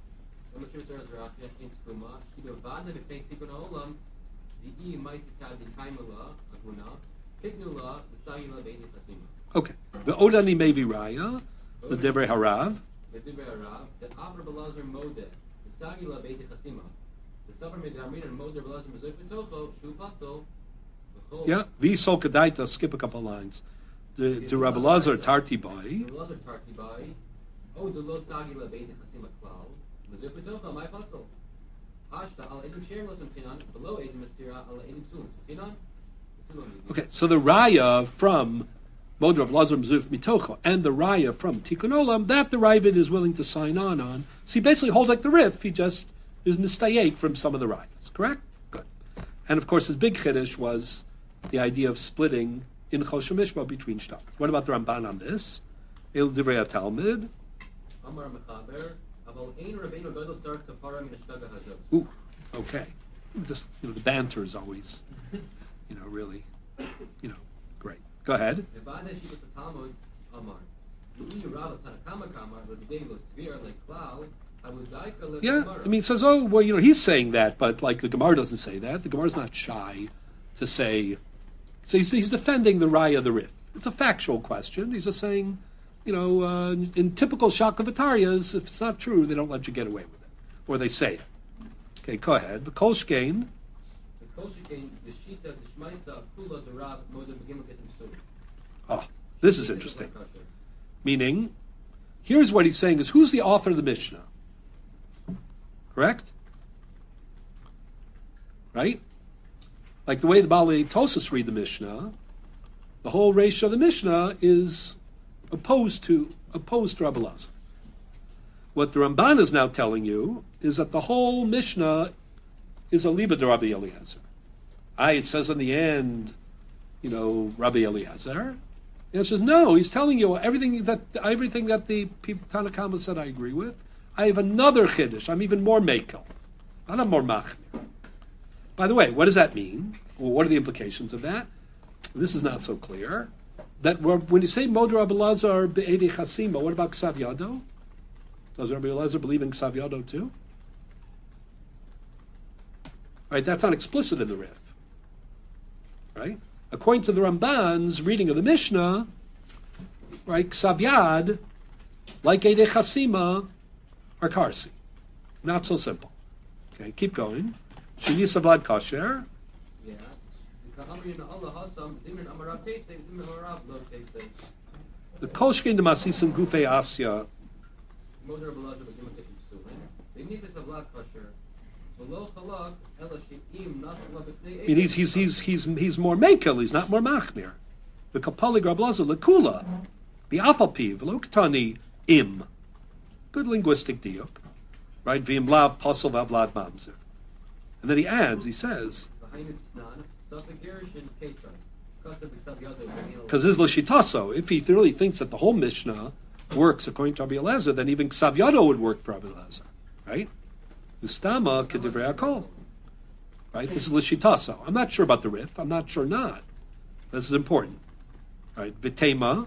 Okay. The Odani Mevi Raya, the Devrei Harav. The Devrei Harav, the Avra Belazar Mode, the Sagila Beiti Chasima, the Sabar Medarmin and Mode Belazar Mezuk Betocho, Shu Pasol. Yeah, V'Sol Kedaita, skip a couple lines. The the Rabbi Lazar Tarti Bai. The Lazar Tarti Bai. Oh, the Lo Sagila Beiti Chasima Klal. Mezuk Betocho, my Pasol. Hashta al Edim Shem Losam Chinan, below Edim Masira al Edim Tzum. Chinan? Okay, so the Raya from Modrav Lazar Mzuf Mitocho and the Raya from Tikkun Olam, that the Ravid is willing to sign on on. So he basically holds like the Rif, he just is mistayek from some of the Rayas, correct? Good. And of course his big chiddush was the idea of splitting in Choshen Mishpah between Shtar. What about the Ramban on this? Il Divrei Talmud. Ooh, okay. Just, you know, the banter is always, you know, really, you know, great. Go ahead. Yeah, I mean, it says, oh, well, you know, he's saying that, but like the Gemara doesn't say that. The Gemara's not shy to say, so he's, he's defending the Raya of the Rif. It's a factual question. He's just saying, you know, uh, in typical Shakavatarias, if it's not true, they don't let you get away with it. Or they say it. Okay, go ahead. The Kolshkein. Oh, this is interesting. Meaning, here's what he's saying is, who's the author of the Mishnah? Correct? Right? Like the way the Baalei Tosas read the Mishnah, the whole ratio of the Mishnah is opposed to opposed to Rabbi Lazar. What the Ramban is now telling you is that the whole Mishnah is a liba de Rabbi Eliezer. I, it says in the end, you know, Rabbi Eliezer. And it says, no, he's telling you everything that everything that the Tanna Kama said I agree with. I have another chiddush. I'm even more mekel. I'm more machmir. By the way, what does that mean? Well, what are the implications of that? This is not so clear. That when you say Mod Rabbi Lazar be'edei chasima, what about Ksav Yado? Does Rabbi Eliezer believe in Ksav Yado too? Right, that's not explicit in the Rif. Right? According to the Ramban's reading of the Mishnah, right, Ksav Yad, like Edei Chasima, are Karsi. Not so simple. Okay, keep going. Shini Savad Kasher. Yeah. The Kolshkein de Masisim Gufei Asya. He's he's he's he's he's more mekel. He's not more machmir. The kapali grablaza lekula, the apalpi veloktani im. Good linguistic diuk. right? V'im lav pasol v'avlad mamzer. And then he adds, he says, because this is l'shitaso. If he really thinks that the whole Mishnah works according to Rabbi Eliezer, then even Ksav Yado would work for Rabbi Eliezer, right? Ustama kedivrei hakol, right? This is l'shitaso. I'm not sure about the Rif. I'm not sure not. This is important, right? V'tema.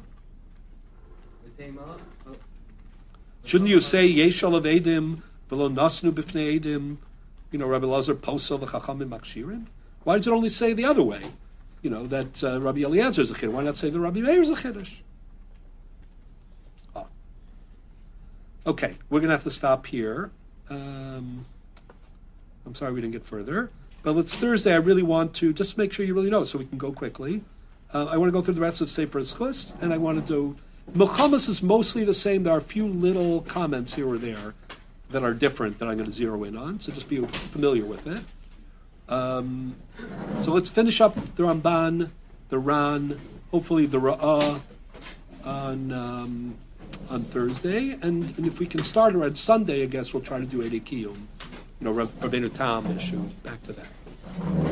Shouldn't you say Yeshal of Edim v'lo nasnu b'fnei Edim? You know, Rabbi Elazar posel v'chachamim makshirin. Why does it only say the other way? You know that uh, Rabbi Eliezer is a chiddush. Why not say the Rabbi Meir is a chiddush? Oh. Okay, we're going to have to stop here. Um, I'm sorry we didn't get further, but it's Thursday. I really want to just make sure you really know, so we can go quickly. Uh, I want to go through the rest of Sefer Zchus, and I want to do. Milchamas is mostly the same. There are a few little comments here or there that are different that I'm going to zero in on, so just be familiar with it. Um, so let's finish up the Ramban, the Ran, hopefully the Ra'ah on um, on Thursday, and, and if we can start around Sunday, I guess we'll try to do Eidei Kiyum, you know, Rabbeinu Tam issue. Back to that.